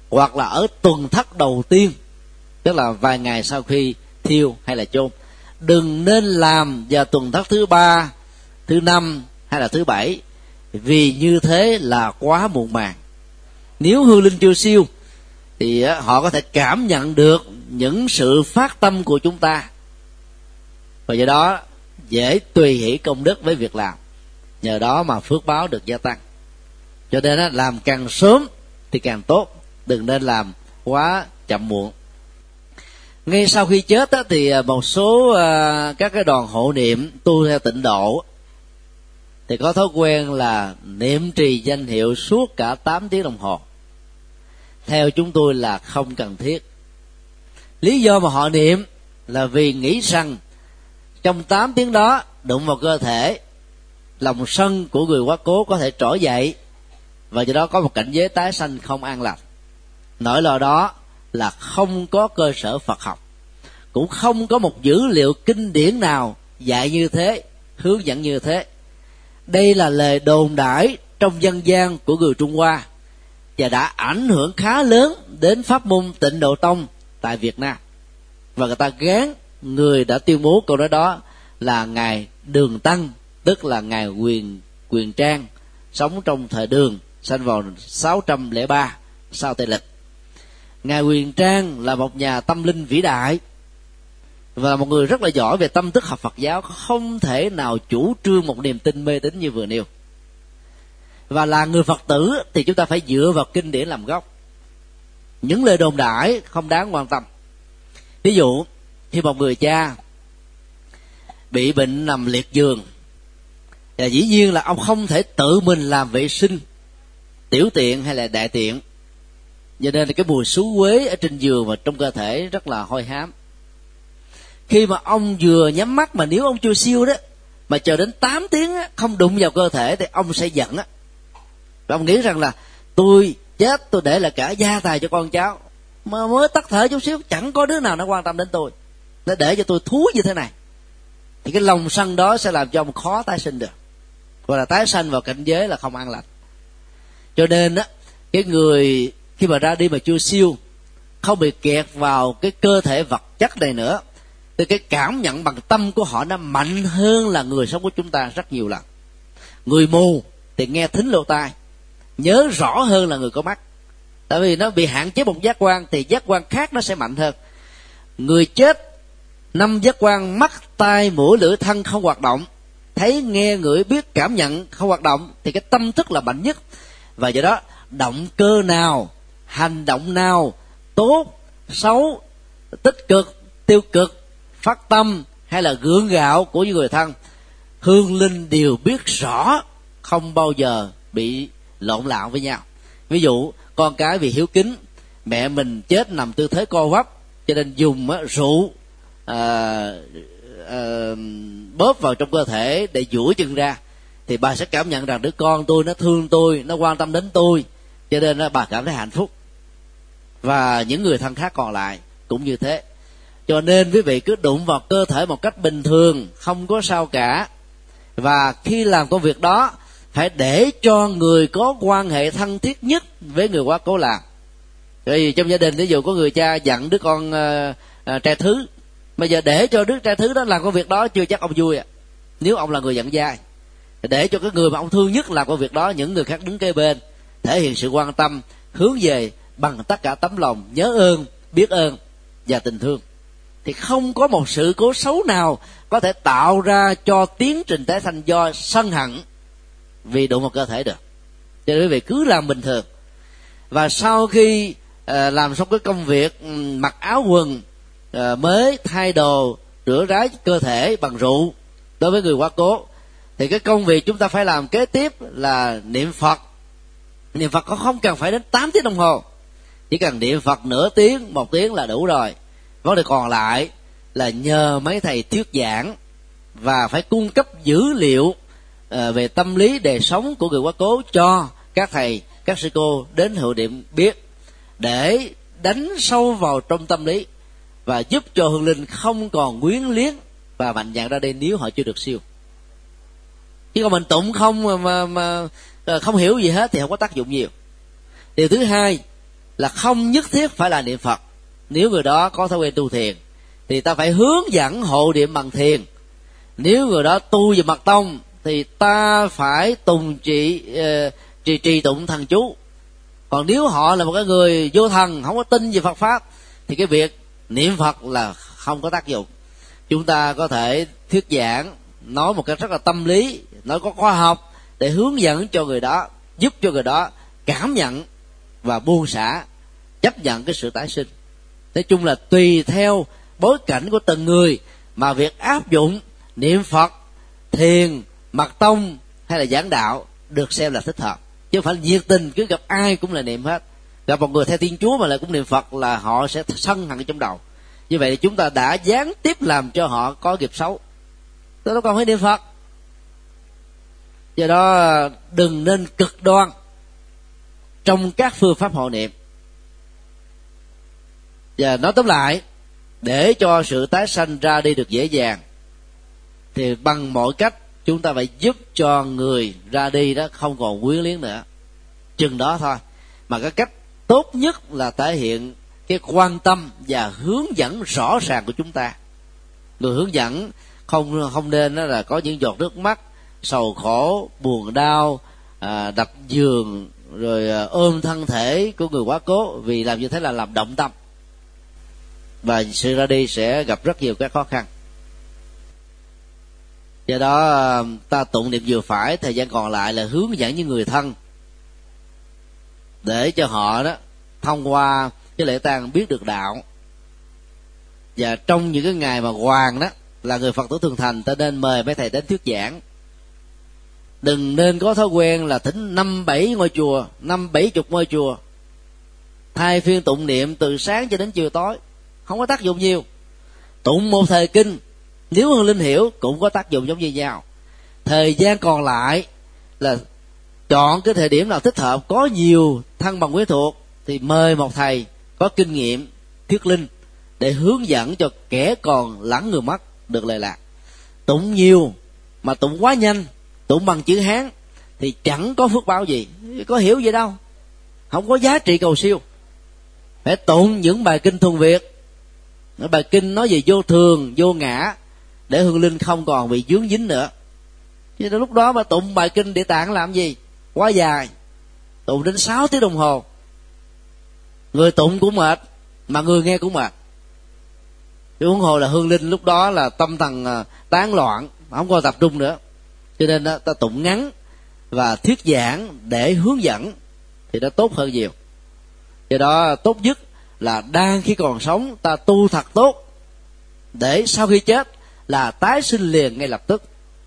hoặc là ở tuần thất đầu tiên, tức là vài ngày sau khi thiêu hay là chôn. Đừng nên làm vào tuần thất thứ ba, thứ năm hay là thứ bảy, vì như thế là quá muộn màng. Nếu hương linh chưa siêu thì họ có thể cảm nhận được những sự phát tâm của chúng ta, và do đó dễ tùy hỷ công đức với việc làm, nhờ đó mà phước báo được gia tăng. Cho nên làm càng sớm thì càng tốt, đừng nên làm quá chậm muộn. Ngay sau khi chết thì một số các cái đoàn hộ niệm tu theo tịnh độ thì có thói quen là niệm trì danh hiệu suốt cả tám tiếng đồng hồ. Theo chúng tôi là không cần thiết. Lý do mà họ niệm là vì nghĩ rằng trong tám tiếng đó đụng vào cơ thể, lòng sân của người quá cố có thể trỗi dậy, và do đó có một cảnh giới tái sanh không an lành. Nỗi lo đó là không có cơ sở Phật học, cũng không có một dữ liệu kinh điển nào dạy như thế, hướng dẫn như thế. Đây là lời đồn đãi trong dân gian của người Trung Hoa và đã ảnh hưởng khá lớn đến pháp môn Tịnh Độ Tông tại Việt Nam, và người ta gán người đã tuyên bố câu nói đó là ngài Đường Tăng, tức là ngài Quyền Quyền Trang, sống trong thời Đường, sinh vào sáu trăm lẻ ba sau Tây lịch. Ngài Quyền Trang là một nhà tâm linh vĩ đại và là một người rất là giỏi về tâm thức học Phật giáo, không thể nào chủ trương một niềm tin mê tín như vừa nêu. Và là người Phật tử thì chúng ta phải dựa vào kinh điển làm gốc. Những lời đồn đãi không đáng quan tâm. Ví dụ, khi một người cha bị bệnh nằm liệt giường, và dĩ nhiên là ông không thể tự mình làm vệ sinh tiểu tiện hay là đại tiện, cho nên cái mùi xú uế ở trên giường và trong cơ thể rất là hôi hám. Khi mà ông vừa nhắm mắt, mà nếu ông chưa siêu đó mà chờ đến tám tiếng á, không đụng vào cơ thể thì ông sẽ giận á. Và ông nghĩ rằng là tôi chết, tôi để lại cả gia tài cho con cháu, mà mới tắt thở chút xíu chẳng có đứa nào nó quan tâm đến tôi, nó để cho tôi thúi như thế này. Thì cái lòng sân đó sẽ làm cho ông khó tái sinh được, hoặc là tái sanh vào cảnh giới là không an lành. Cho nên á, cái người khi mà ra đi mà chưa siêu, không bị kẹt vào cái cơ thể vật chất này nữa, thì cái cảm nhận bằng tâm của họ nó mạnh hơn là người sống của chúng ta rất nhiều lần. Người mù thì nghe thính lỗ tai, nhớ rõ hơn là người có mắt, tại vì nó bị hạn chế một giác quan thì giác quan khác nó sẽ mạnh hơn. Người chết năm giác quan mắt, tai, mũi, lưỡi, thân không hoạt động, thấy, nghe, ngửi, biết, cảm nhận không hoạt động, thì cái tâm thức là mạnh nhất. Và do đó động cơ nào, hành động nào, tốt, xấu, tích cực, tiêu cực, phát tâm hay là gượng gạo của những người thân, hương linh đều biết rõ, không bao giờ bị lộn lạo với nhau. Ví dụ con cái vì hiếu kính, mẹ mình chết nằm tư thế co quắp, cho nên dùng rượu à, à, bóp vào trong cơ thể để duỗi chân ra, thì bà sẽ cảm nhận rằng đứa con tôi nó thương tôi, nó quan tâm đến tôi, cho nên bà cảm thấy hạnh phúc. Và những người thân khác còn lại cũng như thế. Cho nên quý vị cứ đụng vào cơ thể một cách bình thường, không có sao cả. Và khi làm công việc đó phải để cho người có quan hệ thân thiết nhất với người quá cố làm. Bởi vì trong gia đình ví dụ có người cha dặn đứa con uh, uh, trai thứ, bây giờ để cho đứa trai thứ đó làm công việc đó chưa chắc ông vui à. Nếu ông là người dặn dai, để cho cái người mà ông thương nhất làm công việc đó, những người khác đứng kế bên, thể hiện sự quan tâm, hướng về bằng tất cả tấm lòng nhớ ơn, biết ơn và tình thương, thì không có một sự cố xấu nào có thể tạo ra cho tiến trình tái sanh do sân hận vì đụng vào cơ thể được. Cho nên quý vị cứ làm bình thường. Và sau khi uh, làm xong cái công việc um, mặc áo quần uh, mới, thay đồ, rửa ráy cơ thể bằng rượu đối với người quá cố, thì cái công việc chúng ta phải làm kế tiếp là niệm Phật. Niệm Phật có không cần phải đến tám tiếng đồng hồ, chỉ cần niệm Phật nửa tiếng, một tiếng là đủ rồi. Vấn đề còn lại là nhờ mấy thầy thuyết giảng và phải cung cấp dữ liệu uh, về tâm lý đời sống của người quá cố cho các thầy, các sư cô đến hội niệm biết, để đánh sâu vào trong tâm lý và giúp cho hương linh không còn quyến liếng và mạnh dạn ra đây nếu họ chưa được siêu. Chứ còn mình tụng không mà, mà, mà không hiểu gì hết thì không có tác dụng nhiều. Điều thứ hai là không nhất thiết phải là niệm Phật. Nếu người đó có thói quen tu thiền thì ta phải hướng dẫn hộ niệm bằng thiền. Nếu người đó tu về mật tông thì ta phải tùng trị uh, trì trì tụng thần chú. Còn nếu họ là một cái người vô thần, không có tin về Phật pháp, thì cái việc niệm Phật là không có tác dụng. Chúng ta có thể thuyết giảng, nói một cách rất là tâm lý, nói có khoa học để hướng dẫn cho người đó, giúp cho người đó cảm nhận và buông xả, chấp nhận cái sự tái sinh. Nói chung là tùy theo bối cảnh của từng người mà việc áp dụng niệm Phật, thiền, mật tông hay là giảng đạo được xem là thích hợp, chứ không phải nhiệt tình cứ gặp ai cũng là niệm hết. Gặp một người theo Thiên Chúa mà lại cũng niệm Phật là họ sẽ sân hận trong đầu. Như vậy thì chúng ta đã gián tiếp làm cho họ có nghiệp xấu. Tôi đâu còn phải niệm Phật. Do đó đừng nên cực đoan trong các phương pháp hộ niệm. Và nói tóm lại, để cho sự tái sanh ra đi được dễ dàng thì bằng mọi cách chúng ta phải giúp cho người ra đi đó không còn quyến luyến nữa. Chừng đó thôi. Mà cái cách tốt nhất là thể hiện cái quan tâm và hướng dẫn rõ ràng của chúng ta. Người hướng dẫn không không nên đó là có những giọt nước mắt, sầu khổ, buồn đau, à, đập giường, rồi à, ôm thân thể của người quá cố, vì làm như thế là làm động tâm và sự ra đi sẽ gặp rất nhiều các khó khăn. Do đó ta tụng niệm vừa phải, thời gian còn lại là hướng dẫn những người thân để cho họ đó thông qua cái lễ tang biết được đạo. Và trong những cái ngày mà hoàng đó là người Phật tử thường thành, ta nên mời mấy thầy đến thuyết giảng. Đừng nên có thói quen là thỉnh năm bảy ngôi chùa, năm bảy chục ngôi chùa, thay phiên tụng niệm từ sáng cho đến chiều tối, không có tác dụng nhiều. Tụng một thời kinh, nếu hương linh hiểu cũng có tác dụng giống như nhau. Thời gian còn lại là chọn cái thời điểm nào thích hợp, có nhiều thân bằng quyến thuộc thì mời một thầy có kinh nghiệm thuyết linh để hướng dẫn cho kẻ còn lẫn người mất được lệ lạc. Tụng nhiều mà tụng quá nhanh, tụng bằng chữ Hán thì chẳng có phước báo gì, có hiểu gì đâu, không có giá trị cầu siêu. Phải tụng những bài kinh thuần Việt, những bài kinh nói về vô thường, vô ngã, để hương linh không còn bị vướng dính nữa. Chứ lúc đó mà tụng bài kinh Địa Tạng làm gì, quá dài, tụng đến sáu tiếng đồng hồ, người tụng cũng mệt mà người nghe cũng mệt. Chứ huống hồ là hương linh lúc đó là tâm thần tán loạn, không có tập trung nữa. Cho nên đó, ta tụng ngắn và thuyết giảng để hướng dẫn thì nó tốt hơn nhiều. Do đó tốt nhất là đang khi còn sống ta tu thật tốt, để sau khi chết là tái sinh liền ngay lập tức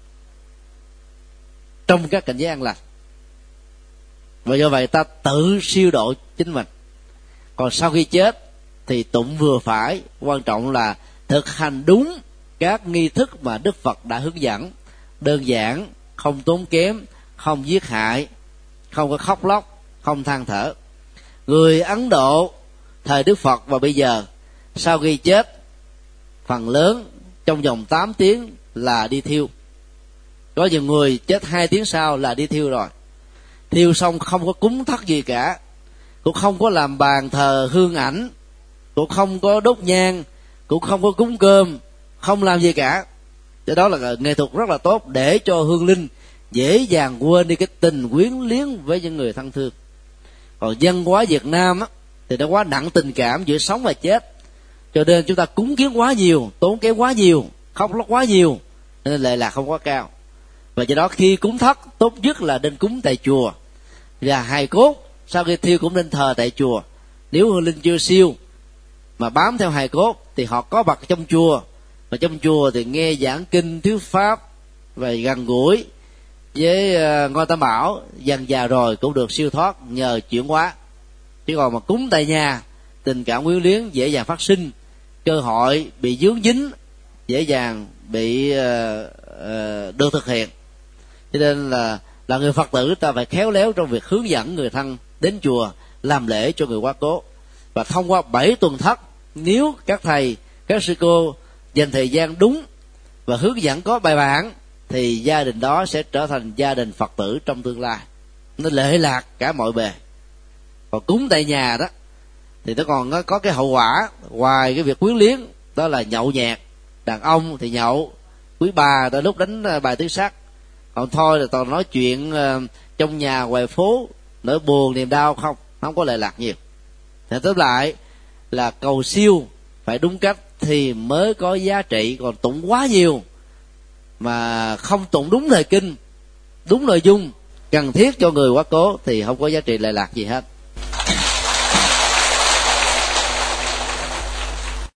trong các cảnh giới an lành. Và do vậy ta tự siêu độ chính mình. Còn sau khi chết thì tụng vừa phải, quan trọng là thực hành đúng các nghi thức mà Đức Phật đã hướng dẫn, đơn giản, không tốn kém, không giết hại, không có khóc lóc, không than thở. Người Ấn Độ thời Đức Phật và bây giờ, sau khi chết phần lớn trong vòng tám tiếng là đi thiêu. Có nhiều người chết hai tiếng sau là đi thiêu rồi. Thiêu xong không có cúng thất gì cả, cũng không có làm bàn thờ hương ảnh, cũng không có đốt nhang, cũng không có cúng cơm, không làm gì cả. Cho đó là nghệ thuật rất là tốt để cho hương linh dễ dàng quên đi cái tình quyến luyến với những người thân thương. Còn văn hóa Việt Nam á, thì nó quá nặng tình cảm giữa sống và chết, cho nên chúng ta cúng kiến quá nhiều, tốn kém quá nhiều, khóc lóc quá nhiều, nên lệ lạc không quá cao. Và do đó khi cúng thất, tốt nhất là nên cúng tại chùa, và hài cốt sau khi thiêu cũng nên thờ tại chùa. Nếu hương linh chưa siêu mà bám theo hài cốt thì họ có mặt trong chùa, mà trong chùa thì nghe giảng kinh thuyết pháp và gần gũi với uh, ngôi Tam Bảo, dần già rồi cũng được siêu thoát nhờ chuyển hóa. Chứ còn mà cúng tại nhà, tình cảm quyến luyến dễ dàng phát sinh, cơ hội bị vướng dính dễ dàng bị uh, uh, được thực hiện. Cho nên là là người Phật tử ta phải khéo léo trong việc hướng dẫn người thân đến chùa làm lễ cho người quá cố. Và thông qua bảy tuần thất, nếu các thầy, các sư cô dành thời gian đúng và hướng dẫn có bài bản, thì gia đình đó sẽ trở thành gia đình Phật tử trong tương lai, nó lệ lạc cả mọi bề. Còn cúng tại nhà đó thì nó còn có, có cái hậu quả ngoài cái việc quyến liếng, đó là nhậu nhẹt. Đàn ông thì nhậu, quý bà đôi lúc đánh bài tứ sắc, còn thôi là toàn nói chuyện trong nhà ngoài phố, nỗi buồn niềm đau, không không có lệ lạc nhiều. Thì tóm lại là cầu siêu phải đúng cách thì mới có giá trị. Còn tụng quá nhiều mà không tụng đúng lời kinh, đúng nội dung cần thiết cho người quá cố thì không có giá trị lệ lạc gì hết.